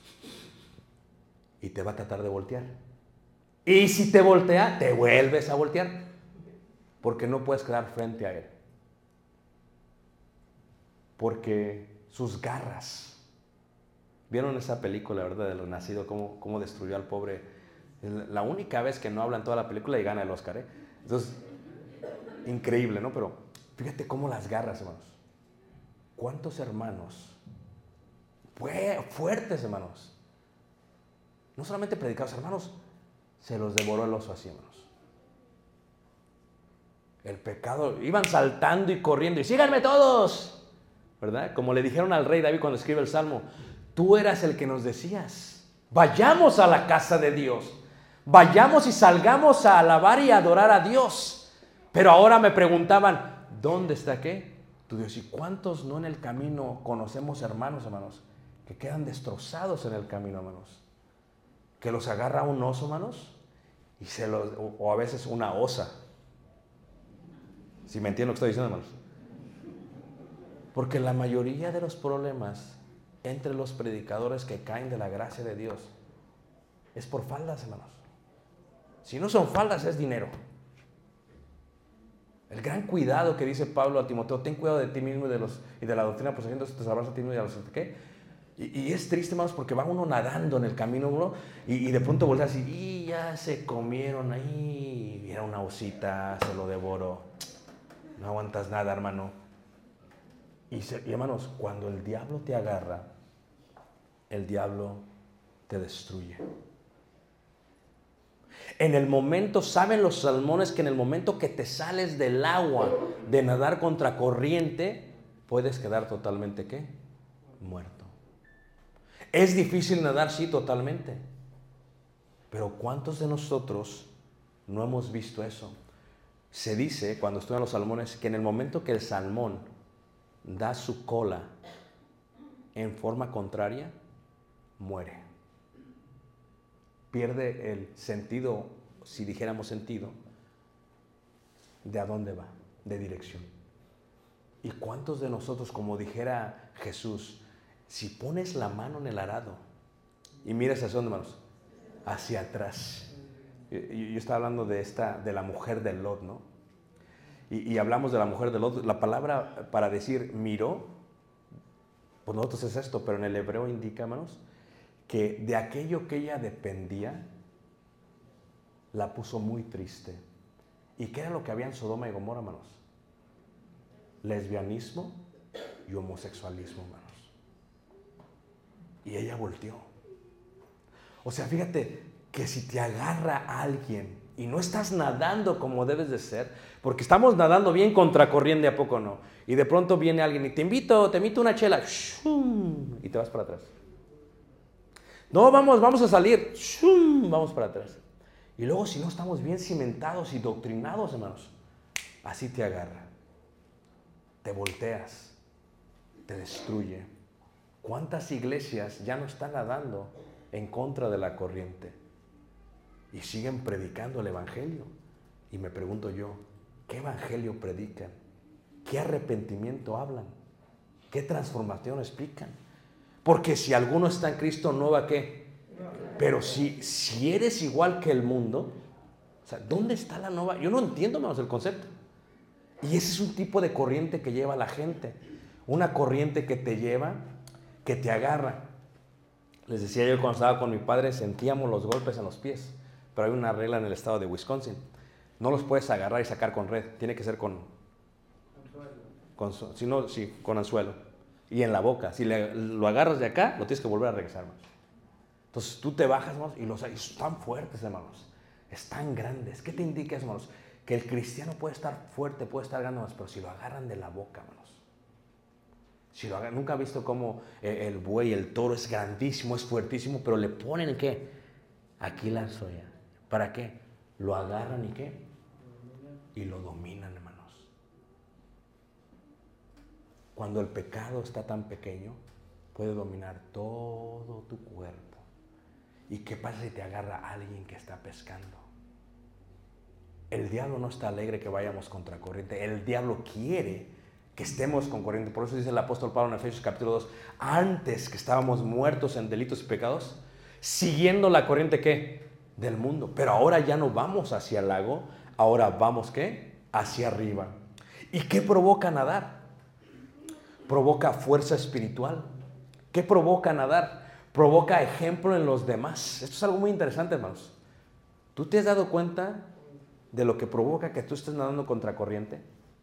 y te va a tratar de voltear. Y si te voltea, te vuelves a voltear. Porque no puedes quedar frente a él. Porque sus garras, ¿vieron esa película, verdad, de Lo Nacido, cómo destruyó al pobre? La única vez que no habla en toda la película y gana el Oscar, ¿eh? Entonces, increíble, ¿no? Pero fíjate cómo las garras, hermanos. ¿Cuántos hermanos? Fuertes, hermanos. No solamente predicados, hermanos, se los devoró el oso así, hermanos. El pecado, iban saltando y corriendo y síganme todos, ¿verdad? Como le dijeron al rey David cuando escribe el Salmo, tú eras el que nos decías, vayamos a la casa de Dios, vayamos y salgamos a alabar y adorar a Dios. Pero ahora me preguntaban, ¿dónde está qué? Tu Dios. ¿Y cuántos no en el camino conocemos hermanos, que quedan destrozados en el camino, hermanos? Que los agarra un oso, hermanos, y o a veces una osa. Si me entienden lo que estoy diciendo, hermanos. Porque la mayoría de los problemas entre los predicadores que caen de la gracia de Dios es por faldas, hermanos. Si no son faldas, es dinero. El gran cuidado que dice Pablo a Timoteo, ten cuidado de ti mismo y de la doctrina, pues haciendo te sabrás a ti mismo y a los ¿qué? Y es triste, hermanos, porque va uno nadando en el camino uno y de pronto voltea así, y ya se comieron ahí, y era una osita, se lo devoró. No aguantas nada, hermano. Y hermanos, cuando el diablo te agarra, el diablo te destruye. En el momento, saben los salmones que en el momento que te sales del agua de nadar contra corriente, puedes quedar totalmente, ¿qué? Muerto. Es difícil nadar, sí, totalmente. Pero ¿cuántos de nosotros no hemos visto eso? Se dice, cuando estudian los salmones, que en el momento que el salmón da su cola en forma contraria, muere. Pierde el sentido, si dijéramos sentido, de a dónde va, de dirección. ¿Y cuántos de nosotros, como dijera Jesús, si pones la mano en el arado y miras hacia dónde, hermanos? Hacia atrás. Yo estaba hablando de la mujer de Lot, ¿no? Y hablamos de la mujer de Lot. La palabra para decir miró, pues nosotros es esto, pero en el hebreo indica, hermanos, que de aquello que ella dependía, la puso muy triste. ¿Y qué era lo que había en Sodoma y Gomorra, hermanos? Lesbianismo y homosexualismo, hermanos. Y ella volteó. O sea, fíjate que si te agarra alguien y no estás nadando como debes de ser, porque estamos nadando bien contracorriente, ¿a poco no? Y de pronto viene alguien y te invito una chela, y te vas para atrás. No, vamos a salir, vamos para atrás. Y luego si no estamos bien cimentados y doctrinados, hermanos, así te agarra. Te volteas, te destruye. ¿Cuántas iglesias ya no están nadando en contra de la corriente? Y siguen predicando el evangelio. Y me pregunto yo, ¿qué evangelio predican? ¿Qué arrepentimiento hablan? ¿Qué transformación explican? Porque si alguno está en Cristo, ¿nueva qué? Pero si eres igual que el mundo, o sea, ¿dónde está la nueva? Yo no entiendo más el concepto. Y ese es un tipo de corriente que lleva a la gente. Una corriente que te lleva, que te agarra. Les decía yo cuando estaba con mi padre, sentíamos los golpes en los pies. Pero hay una regla en el estado de Wisconsin. No los puedes agarrar y sacar con red. Tiene que ser con anzuelo. Y en la boca. Si lo agarras de acá, lo tienes que volver a regresar, hermanos. Entonces tú te bajas, hermanos, y están fuertes, hermanos. Están grandes. ¿Qué te indica, hermanos? Que el cristiano puede estar fuerte, puede estar grande, hermanos, pero si lo agarran de la boca, hermanos. Nunca he visto cómo el buey, el toro es grandísimo, es fuertísimo, pero le ponen ¿qué? Aquí la soya. ¿Para qué? Lo agarran y ¿qué? Y lo dominan, hermanos. Cuando el pecado está tan pequeño, puede dominar todo tu cuerpo. ¿Y qué pasa si te agarra alguien que está pescando? El diablo no está alegre que vayamos contra corriente. El diablo quiere que estemos con corriente. Por eso dice el apóstol Pablo en Efesios capítulo 2, antes que estábamos muertos en delitos y pecados, siguiendo la corriente ¿qué? Del mundo. Pero ahora ya no vamos hacia el lago, ahora vamos ¿qué? Hacia arriba. ¿Y qué provoca nadar? Provoca fuerza espiritual. ¿Qué provoca nadar? Provoca ejemplo en los demás. Esto es algo muy interesante, hermanos. ¿Tú te has dado cuenta de lo que provoca que tú estés nadando contra corriente?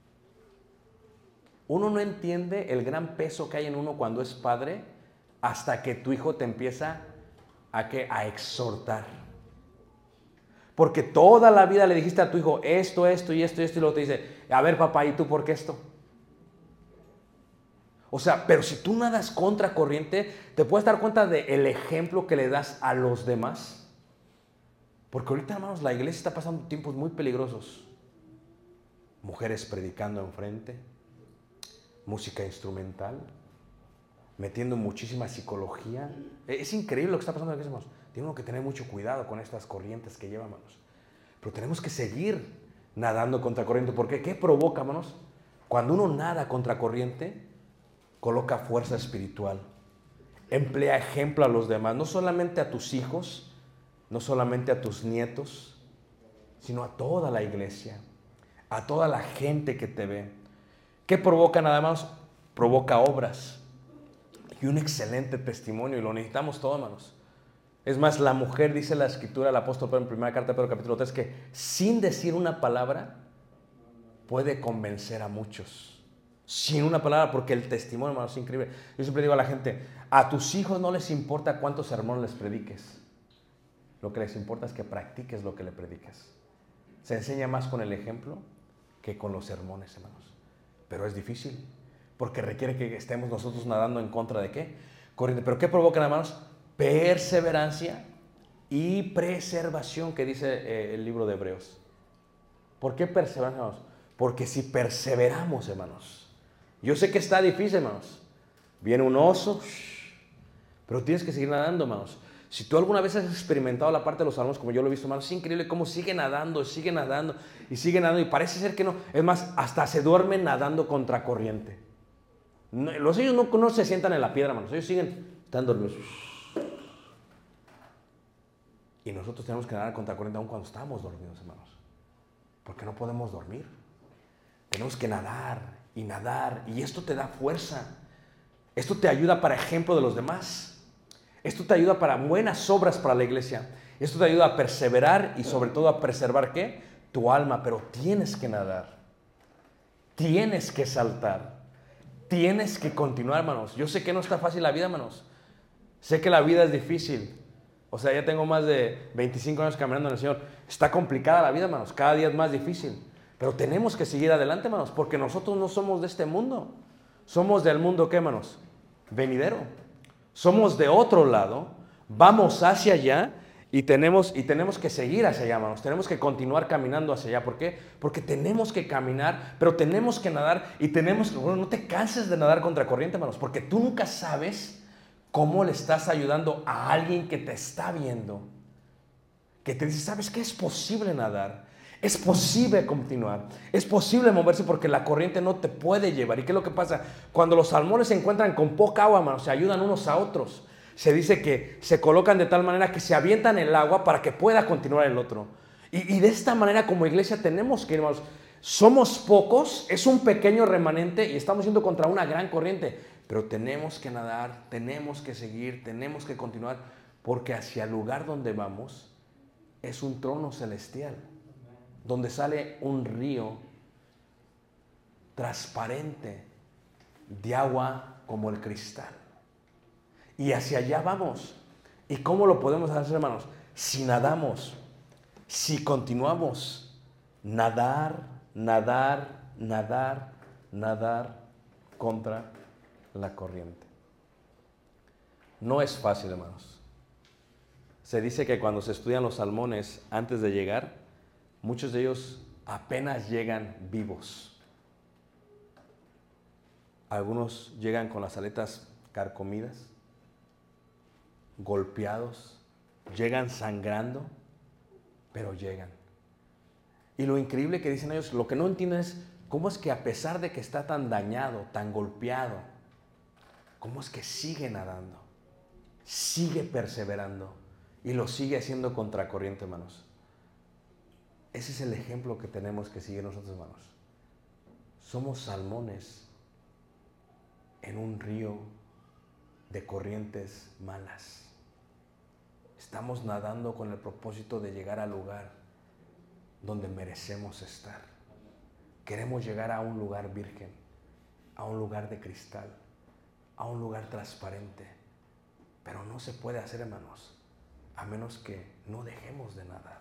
Uno no entiende el gran peso que hay en uno cuando es padre hasta que tu hijo te empieza a exhortar. Porque toda la vida le dijiste a tu hijo esto y luego te dice, a ver papá, ¿y tú por qué esto? O sea, pero si tú nadas contra corriente, te puedes dar cuenta del ejemplo que le das a los demás. Porque ahorita, hermanos, la iglesia está pasando tiempos muy peligrosos. Mujeres predicando enfrente, música instrumental, metiendo muchísima psicología. Es increíble lo que está pasando en la iglesia, hermanos. Tenemos que tener mucho cuidado con estas corrientes que llevan, hermanos. Pero tenemos que seguir nadando contra corriente. ¿Por qué? ¿Qué provoca, hermanos? Cuando uno nada contra corriente, coloca fuerza espiritual. Emplea ejemplo a los demás, no solamente a tus hijos, no solamente a tus nietos, sino a toda la iglesia, a toda la gente que te ve. ¿Qué provoca nada más? Provoca obras y un excelente testimonio, y lo necesitamos todos, hermanos. Es más, la mujer, dice la escritura, el apóstol Pedro en primera carta de Pedro capítulo 3, que sin decir una palabra puede convencer a muchos. Sin una palabra, porque el testimonio, hermanos, es increíble. Yo siempre digo a la gente, a tus hijos no les importa cuántos sermones les prediques. Lo que les importa es que practiques lo que le predicas. Se enseña más con el ejemplo que con los sermones, hermanos. Pero es difícil, porque requiere que estemos nosotros nadando en contra de ¿qué? Corriente. ¿Pero qué provocan, hermanos? Perseverancia y preservación, que dice el libro de Hebreos. ¿Por qué perseverancia, hermanos? Porque si perseveramos, hermanos, yo sé que está difícil, hermanos. Viene un oso, pero tienes que seguir nadando, hermanos. Si tú alguna vez has experimentado la parte de los salmos, como yo lo he visto, hermanos, es increíble cómo sigue nadando y parece ser que no. Es más, hasta se duermen nadando contra corriente. Ellos no se sientan en la piedra, hermanos. Ellos están dormidos. Y nosotros tenemos que nadar contra corriente aun cuando estamos dormidos, hermanos. Porque no podemos dormir. Tenemos que nadar y nadar, y esto te da fuerza. Esto te ayuda para ejemplo de los demás. Esto te ayuda para buenas obras para la iglesia. Esto te ayuda a perseverar y sobre todo a preservar ¿qué? Tu alma. Pero tienes que nadar. Tienes que saltar. Tienes que continuar, hermanos. Yo sé que no está fácil la vida, hermanos. Sé que la vida es difícil. O sea, ya tengo más de 25 años caminando en el Señor. Está complicada la vida, hermanos. Cada día es más difícil. Pero tenemos que seguir adelante, hermanos, porque nosotros no somos de este mundo. Somos del mundo, ¿qué, hermanos? Venidero. Somos de otro lado. Vamos hacia allá y tenemos que seguir hacia allá, hermanos. Tenemos que continuar caminando hacia allá. ¿Por qué? Porque tenemos que caminar, pero tenemos que nadar y tenemos que... Bueno, no te canses de nadar contra corriente, hermanos, porque tú nunca sabes cómo le estás ayudando a alguien que te está viendo, que te dice, ¿sabes qué? Es posible nadar, es posible continuar, es posible moverse porque la corriente no te puede llevar. ¿Y qué es lo que pasa? Cuando los salmones se encuentran con poca agua, hermanos, se ayudan unos a otros. Se dice que se colocan de tal manera que se avientan el agua para que pueda continuar el otro. Y de esta manera como iglesia tenemos que ir, hermanos. Somos pocos, es un pequeño remanente y estamos yendo contra una gran corriente. Pero tenemos que nadar, tenemos que seguir, tenemos que continuar, porque hacia el lugar donde vamos es un trono celestial, donde sale un río transparente de agua como el cristal. Y hacia allá vamos. ¿Y cómo lo podemos hacer, hermanos? Si nadamos, si continuamos, nadar, nadar, nadar, nadar contra la corriente. No es fácil, hermanos. Se dice que cuando se estudian los salmones antes de llegar, muchos de ellos apenas llegan vivos. Algunos llegan con las aletas carcomidas, golpeados, llegan sangrando, pero llegan. Y lo increíble que dicen ellos, lo que no entienden es cómo es que a pesar de que está tan dañado, tan golpeado, cómo es que sigue nadando, sigue perseverando y lo sigue haciendo contracorriente, hermanos. Ese es el ejemplo que tenemos que seguir nosotros, hermanos. Somos salmones en un río de corrientes malas. Estamos nadando con el propósito de llegar al lugar donde merecemos estar. Queremos llegar a un lugar virgen, a un lugar de cristal, a un lugar transparente. Pero no se puede hacer, hermanos, a menos que no dejemos de nadar.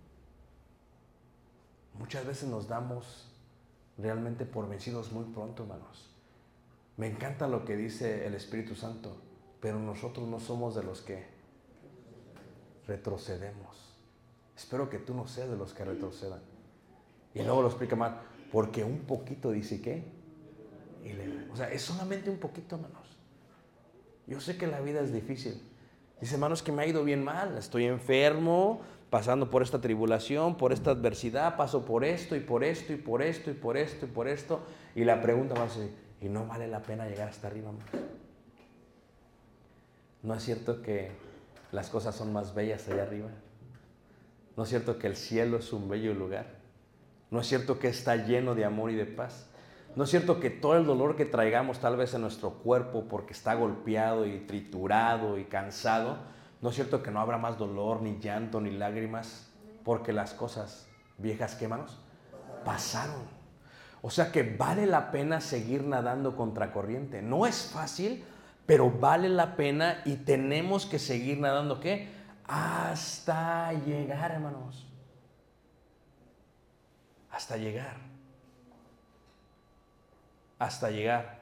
Muchas veces nos damos realmente por vencidos muy pronto, hermanos. Me encanta lo que dice el Espíritu Santo, pero nosotros no somos de los que retrocedemos. Espero que tú no seas de los que retrocedan. Y luego lo explica mal, porque un poquito dice ¿qué? O sea, es solamente un poquito, hermanos. Yo sé que la vida es difícil. Dice, hermanos, que me ha ido bien mal. Estoy enfermo, pasando por esta tribulación, por esta adversidad, paso por esto y por esto y por esto y por esto y por esto. Y la pregunta va a ser, ¿y no vale la pena llegar hasta arriba, hermanos? ¿No es cierto que las cosas son más bellas allá arriba? ¿No es cierto que el cielo es un bello lugar? ¿No es cierto que está lleno de amor y de paz? ¿No es cierto que todo el dolor que traigamos tal vez en nuestro cuerpo porque está golpeado y triturado y cansado, no es cierto que no habrá más dolor, ni llanto, ni lágrimas porque las cosas viejas, ¿qué, hermanos? Pasaron. O sea que vale la pena seguir nadando contracorriente. No es fácil, pero vale la pena y tenemos que seguir nadando, ¿qué? Hasta llegar, hermanos. Hasta llegar. Hasta llegar.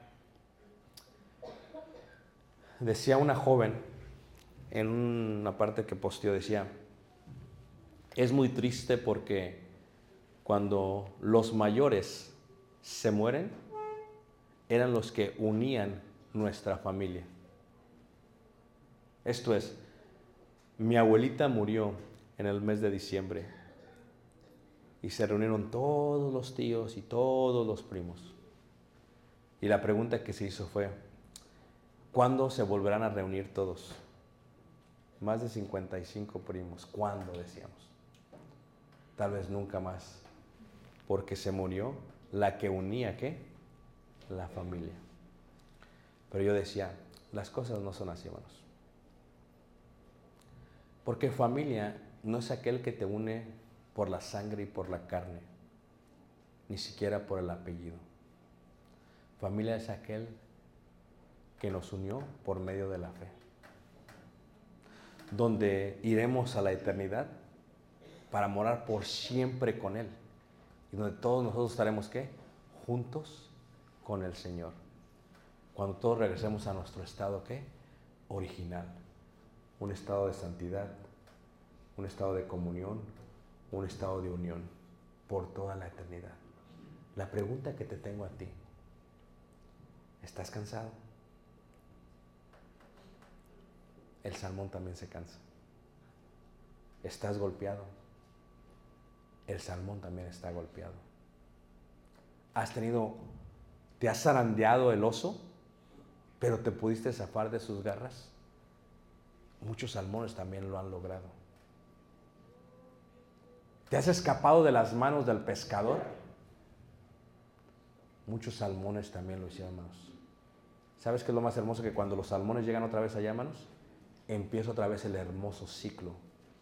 Decía una joven en una parte que posteó, decía, es muy triste porque cuando los mayores se mueren, eran los que unían nuestra familia. Esto es, mi abuelita murió en el mes de diciembre y se reunieron todos los tíos y todos los primos. Y la pregunta que se hizo fue, ¿cuándo se volverán a reunir todos? Más de 55 primos. ¿Cuándo? Decíamos. Tal vez nunca más. Porque se murió la que unía, ¿qué? La familia. Pero yo decía, las cosas no son así, hermanos. Porque familia no es aquel que te une por la sangre y por la carne, ni siquiera por el apellido. Familia es aquel que nos unió por medio de la fe. donde iremos a la eternidad para morar por siempre con Él. Y donde todos nosotros estaremos, ¿qué? Juntos con el Señor. Cuando todos regresemos a nuestro estado, ¿qué? Original. Un estado de santidad, un estado de comunión, un estado de unión por toda la eternidad. La pregunta que te tengo a ti, ¿estás cansado? El salmón también se cansa. ¿Estás golpeado? El salmón también está golpeado. ¿Te has zarandeado el oso, pero te pudiste zafar de sus garras? Muchos salmones también lo han logrado. ¿Te has escapado de las manos del pescador? Muchos salmones también lo hicieron, hermanos. ¿Sabes qué es lo más hermoso? Que cuando los salmones llegan otra vez allá, hermanos, empieza otra vez el hermoso ciclo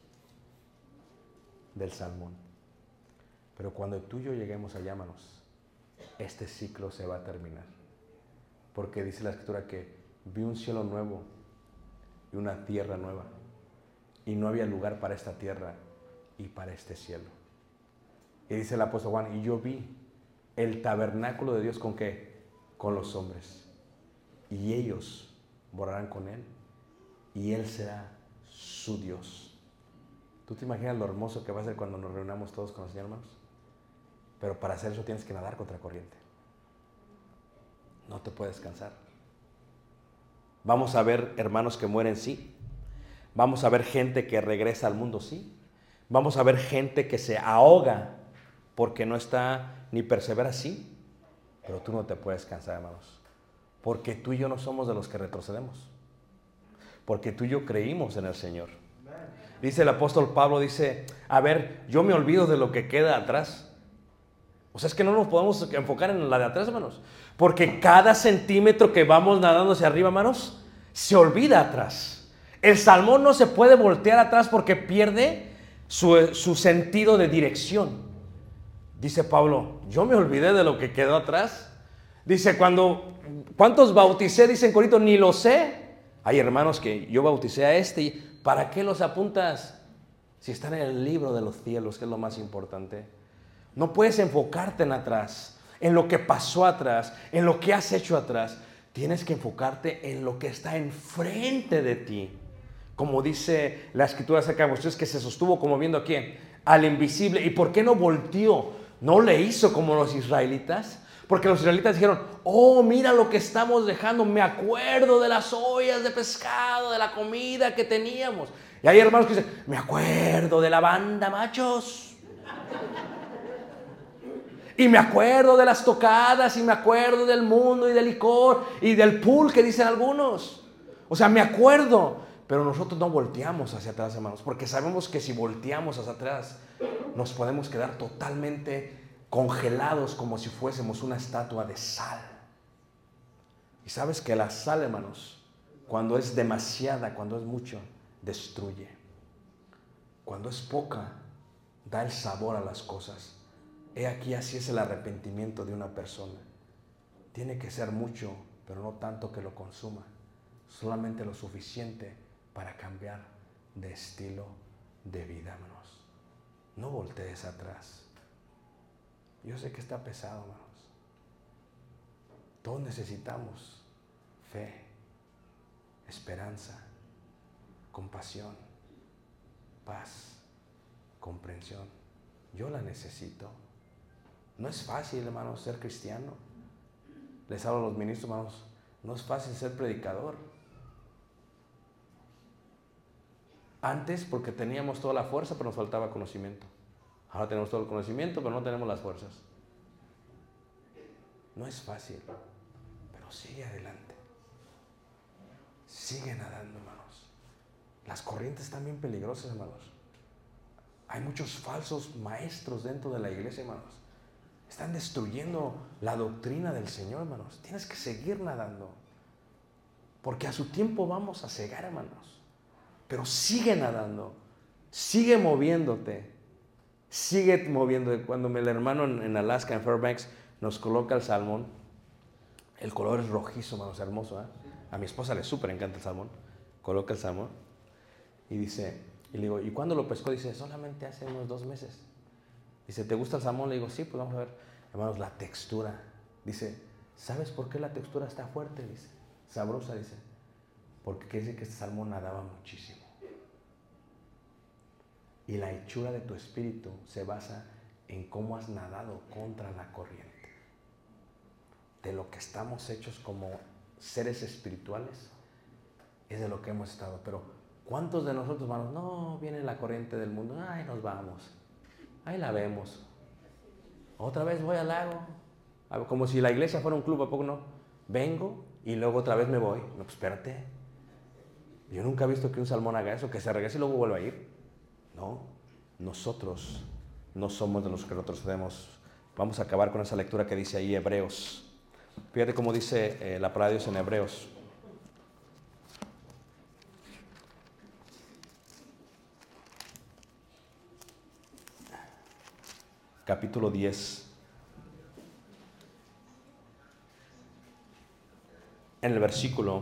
del salmón. Pero cuando tú y yo lleguemos allá, hermanos, este ciclo se va a terminar. Porque dice la Escritura que vi un cielo nuevo y una tierra nueva. Y no había lugar para esta tierra y para este cielo. Y dice el apóstol Juan, y yo vi el tabernáculo de Dios, ¿con qué? Con los hombres. Y ellos morarán con Él. Y Él será su Dios. ¿Tú te imaginas lo hermoso que va a ser cuando nos reunamos todos con el Señor, hermanos? Pero para hacer eso tienes que nadar contra corriente. No te puedes cansar. Vamos a ver hermanos que mueren, sí. Vamos a ver gente que regresa al mundo, sí. Vamos a ver gente que se ahoga porque no está ni persevera, sí. Pero tú no te puedes cansar, hermanos. Porque tú y yo no somos de los que retrocedemos. Porque tú y yo creímos en el Señor. Dice el apóstol Pablo, dice, a ver, yo me olvido de lo que queda atrás. O sea, es que no nos podemos enfocar en la de atrás, hermanos. Porque cada centímetro que vamos nadando hacia arriba, hermanos, se olvida atrás. El salmón no se puede voltear atrás porque pierde su sentido de dirección. Dice Pablo, yo me olvidé de lo que quedó atrás. Dice, ¿cuántos bauticé? Dice en Corinto, ni lo sé. Hay hermanos que yo bauticé a este y ¿para qué los apuntas? Si están en el libro de los cielos, que es lo más importante. No puedes enfocarte en atrás, en lo que pasó atrás, en lo que has hecho atrás. Tienes que enfocarte en lo que está enfrente de ti. Como dice la Escritura acerca de Moisés, que se sostuvo como viendo a quién, al invisible. ¿Y por qué no volteó? ¿No le hizo como los israelitas? Porque los israelitas dijeron, oh, mira lo que estamos dejando, me acuerdo de las ollas de pescado, de la comida que teníamos. Y hay hermanos que dicen, me acuerdo de la banda, machos. Y me acuerdo de las tocadas, y me acuerdo del mundo y del licor y del pool que dicen algunos. O sea, me acuerdo. Pero nosotros no volteamos hacia atrás, hermanos, porque sabemos que si volteamos hacia atrás, nos podemos quedar totalmente congelados como si fuésemos una estatua de sal. Y sabes que la sal, hermanos, cuando es demasiada, cuando es mucho, destruye. Cuando es poca, da el sabor a las cosas. He aquí, así es el arrepentimiento de una persona. Tiene que ser mucho, pero no tanto que lo consuma. Solamente lo suficiente para cambiar de estilo de vida, hermanos. No voltees atrás. Yo sé que está pesado, hermanos. Todos necesitamos fe, esperanza, compasión, paz, comprensión. Yo la necesito. No es fácil, hermanos, ser cristiano. Les hablo a los ministros, hermanos. No es fácil ser predicador. Antes, porque teníamos toda la fuerza, pero nos faltaba conocimiento. Ahora tenemos todo el conocimiento, pero no tenemos las fuerzas. No es fácil, pero sigue adelante. Sigue nadando, hermanos. Las corrientes están bien peligrosas, hermanos. Hay muchos falsos maestros dentro de la iglesia, hermanos. Están destruyendo la doctrina del Señor, hermanos. Tienes que seguir nadando. Porque a su tiempo vamos a cegar, hermanos. Pero sigue nadando. Sigue moviéndote. Sigue moviéndote. Cuando el hermano en Alaska, en Fairbanks, nos coloca el salmón, el color es rojizo, hermanos, hermoso, ¿eh? A mi esposa le súper encanta el salmón. Coloca el salmón. Y le digo, ¿y cuándo lo pescó? Dice, solamente hace unos 2 meses. Dice, ¿te gusta el salmón? Le digo, sí, pues vamos a ver. Hermanos, la textura. Dice, ¿sabes por qué la textura está fuerte? Dice, sabrosa, dice. Porque quiere decir que este salmón nadaba muchísimo. Y la hechura de tu espíritu se basa en cómo has nadado contra la corriente. De lo que estamos hechos como seres espirituales, es de lo que hemos estado. Pero ¿cuántos de nosotros, hermanos, no viene la corriente del mundo? Ay, nos vamos. Ahí la vemos. Otra vez voy al lago. Como si la iglesia fuera un club, ¿a poco no? Vengo y luego otra vez me voy. No, pues espérate. Yo nunca he visto que un salmón haga eso, que se regrese y luego vuelva a ir. No, nosotros no somos de los que retrocedemos. Vamos a acabar con esa lectura que dice ahí Hebreos. Fíjate cómo dice la palabra de Dios en Hebreos. Capítulo 10. En el versículo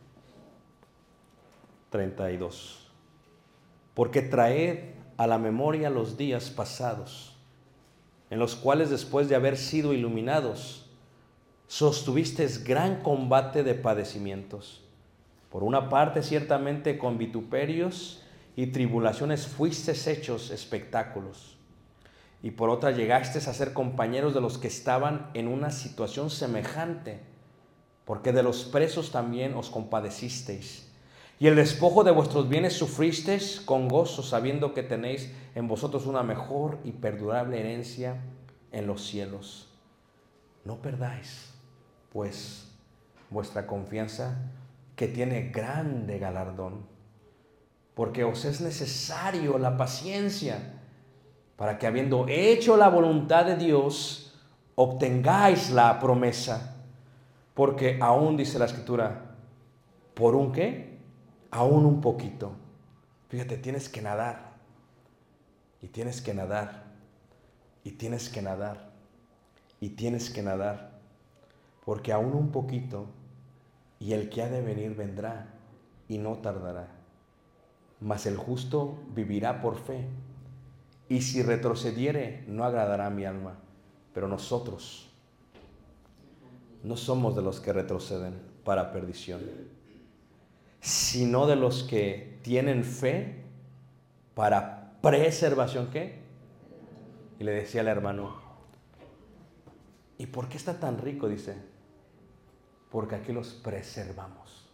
32. Porque traed a la memoria los días pasados, en los cuales después de haber sido iluminados, sostuvisteis gran combate de padecimientos. Por una parte, ciertamente con vituperios y tribulaciones fuisteis hechos espectáculos. Y por otra llegasteis a ser compañeros de los que estaban en una situación semejante, porque de los presos también os compadecisteis. Y el despojo de vuestros bienes sufristeis con gozo, sabiendo que tenéis en vosotros una mejor y perdurable herencia en los cielos. No perdáis, pues, vuestra confianza, que tiene grande galardón, porque os es necesario la paciencia, para que habiendo hecho la voluntad de Dios, obtengáis la promesa. Porque aún, dice la Escritura, ¿por un qué? Aún un poquito. Fíjate, tienes que nadar. Y tienes que nadar. Y tienes que nadar. Y tienes que nadar. Porque aún un poquito, y el que ha de venir vendrá, y no tardará. Mas el justo vivirá por fe. Y si retrocediere, no agradará a mi alma. Pero nosotros no somos de los que retroceden para perdición, sino de los que tienen fe para preservación. ¿Qué? Y le decía al hermano, ¿y por qué está tan rico? Dice, porque aquí los preservamos.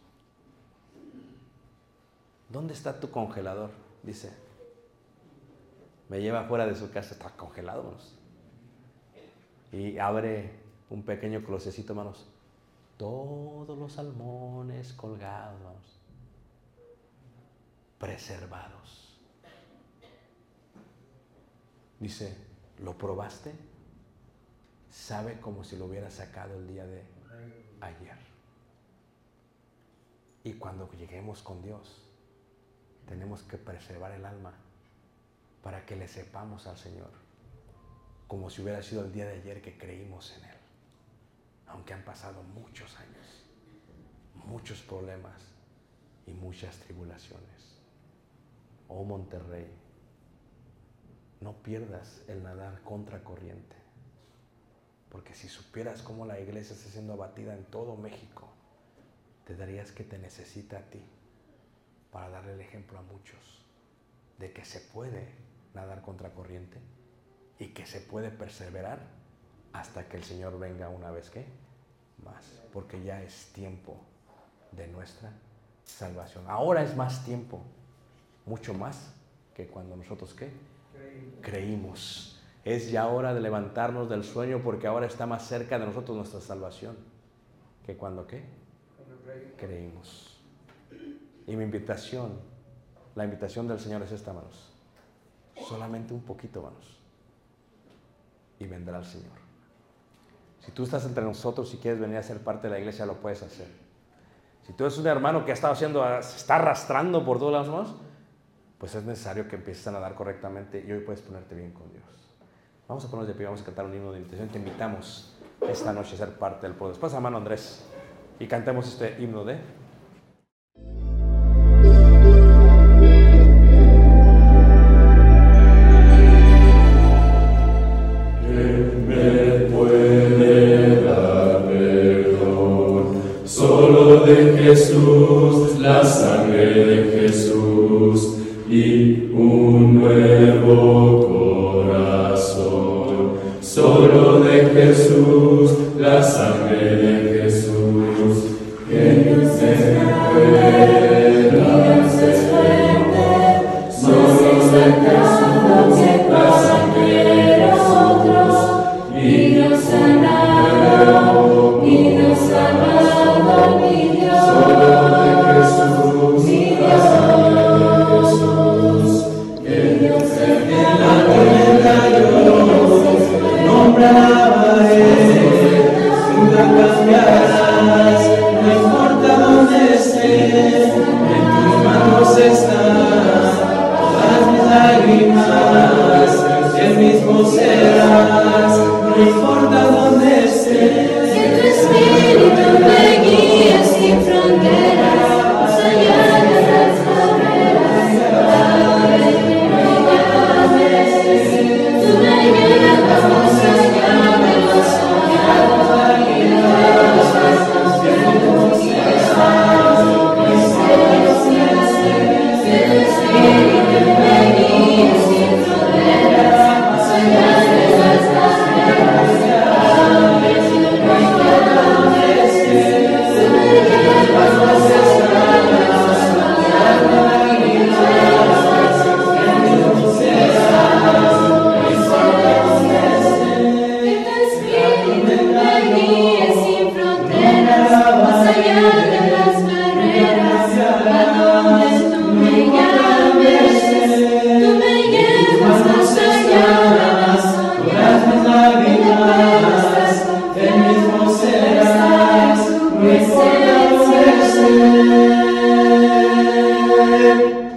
¿Dónde está tu congelador? Dice, me lleva fuera de su casa, está congelado, hermanos. Y abre un pequeño closecito, hermanos. Todos los salmones colgados, hermanos. Preservados. Dice, ¿lo probaste? Sabe como si lo hubiera sacado el día de ayer. Y cuando lleguemos con Dios, tenemos que preservar el alma para que le sepamos al Señor como si hubiera sido el día de ayer que creímos en Él. Aunque han pasado muchos años, muchos problemas y muchas tribulaciones. Oh Monterrey, no pierdas el nadar contra corriente, porque si supieras cómo la iglesia está siendo abatida en todo México, te darías que te necesita a ti para darle el ejemplo a muchos de que se puede nadar contra corriente y que se puede perseverar hasta que el Señor venga una vez que más, porque ya es tiempo de nuestra salvación. Ahora es más tiempo, mucho más que cuando nosotros ¿qué? Creímos. Es ya hora de levantarnos del sueño, porque ahora está más cerca de nosotros nuestra salvación que cuando ¿qué? Creímos. Y mi invitación, la invitación del Señor es esta, hermanos. Solamente un poquito, hermanos, y vendrá el Señor. Si tú estás entre nosotros y quieres venir a ser parte de la iglesia, lo puedes hacer. Si tú eres un hermano que se está arrastrando por todos lados, hermanos, pues es necesario que empieces a nadar correctamente y hoy puedes ponerte bien con Dios. Vamos a ponernos de pie, vamos a cantar un himno de invitación. Te invitamos esta noche a ser parte del pueblo. Después, hermano Andrés, y cantemos este himno de... solo de Jesús, la sangre de Jesús y un nuevo corazón. Solo de Jesús, la sangre de Jesús, que nos espera, solo de Jesús, la sangre de nosotros, y nos sanado, mi Dios. Solo de Jesús, la sangre de Jesús, que Dios en la tormenta yo nombraré, nunca cambiarás, no importa dónde estés, en tus manos están todas mis lágrimas, el mismo serás, no importa dónde estés. Que tu espíritu me guíe sin fronteras, más allá de las barreras, abre que me llames. Tú me llevas más allá de los soñados, y de los pasos de tus presencias. Que tu espíritu me guíe sin fronteras, más allá de las barreras, abre que me llames. Tú me llevas más allá de los soñados, y de los pasos de tus Que tu espíritu me guíe sin fronteras, más allá de las barreras, a donde tú me llames. Tú me llevas más allá de las soñadas, y de nuestras confianzas, tu presencia.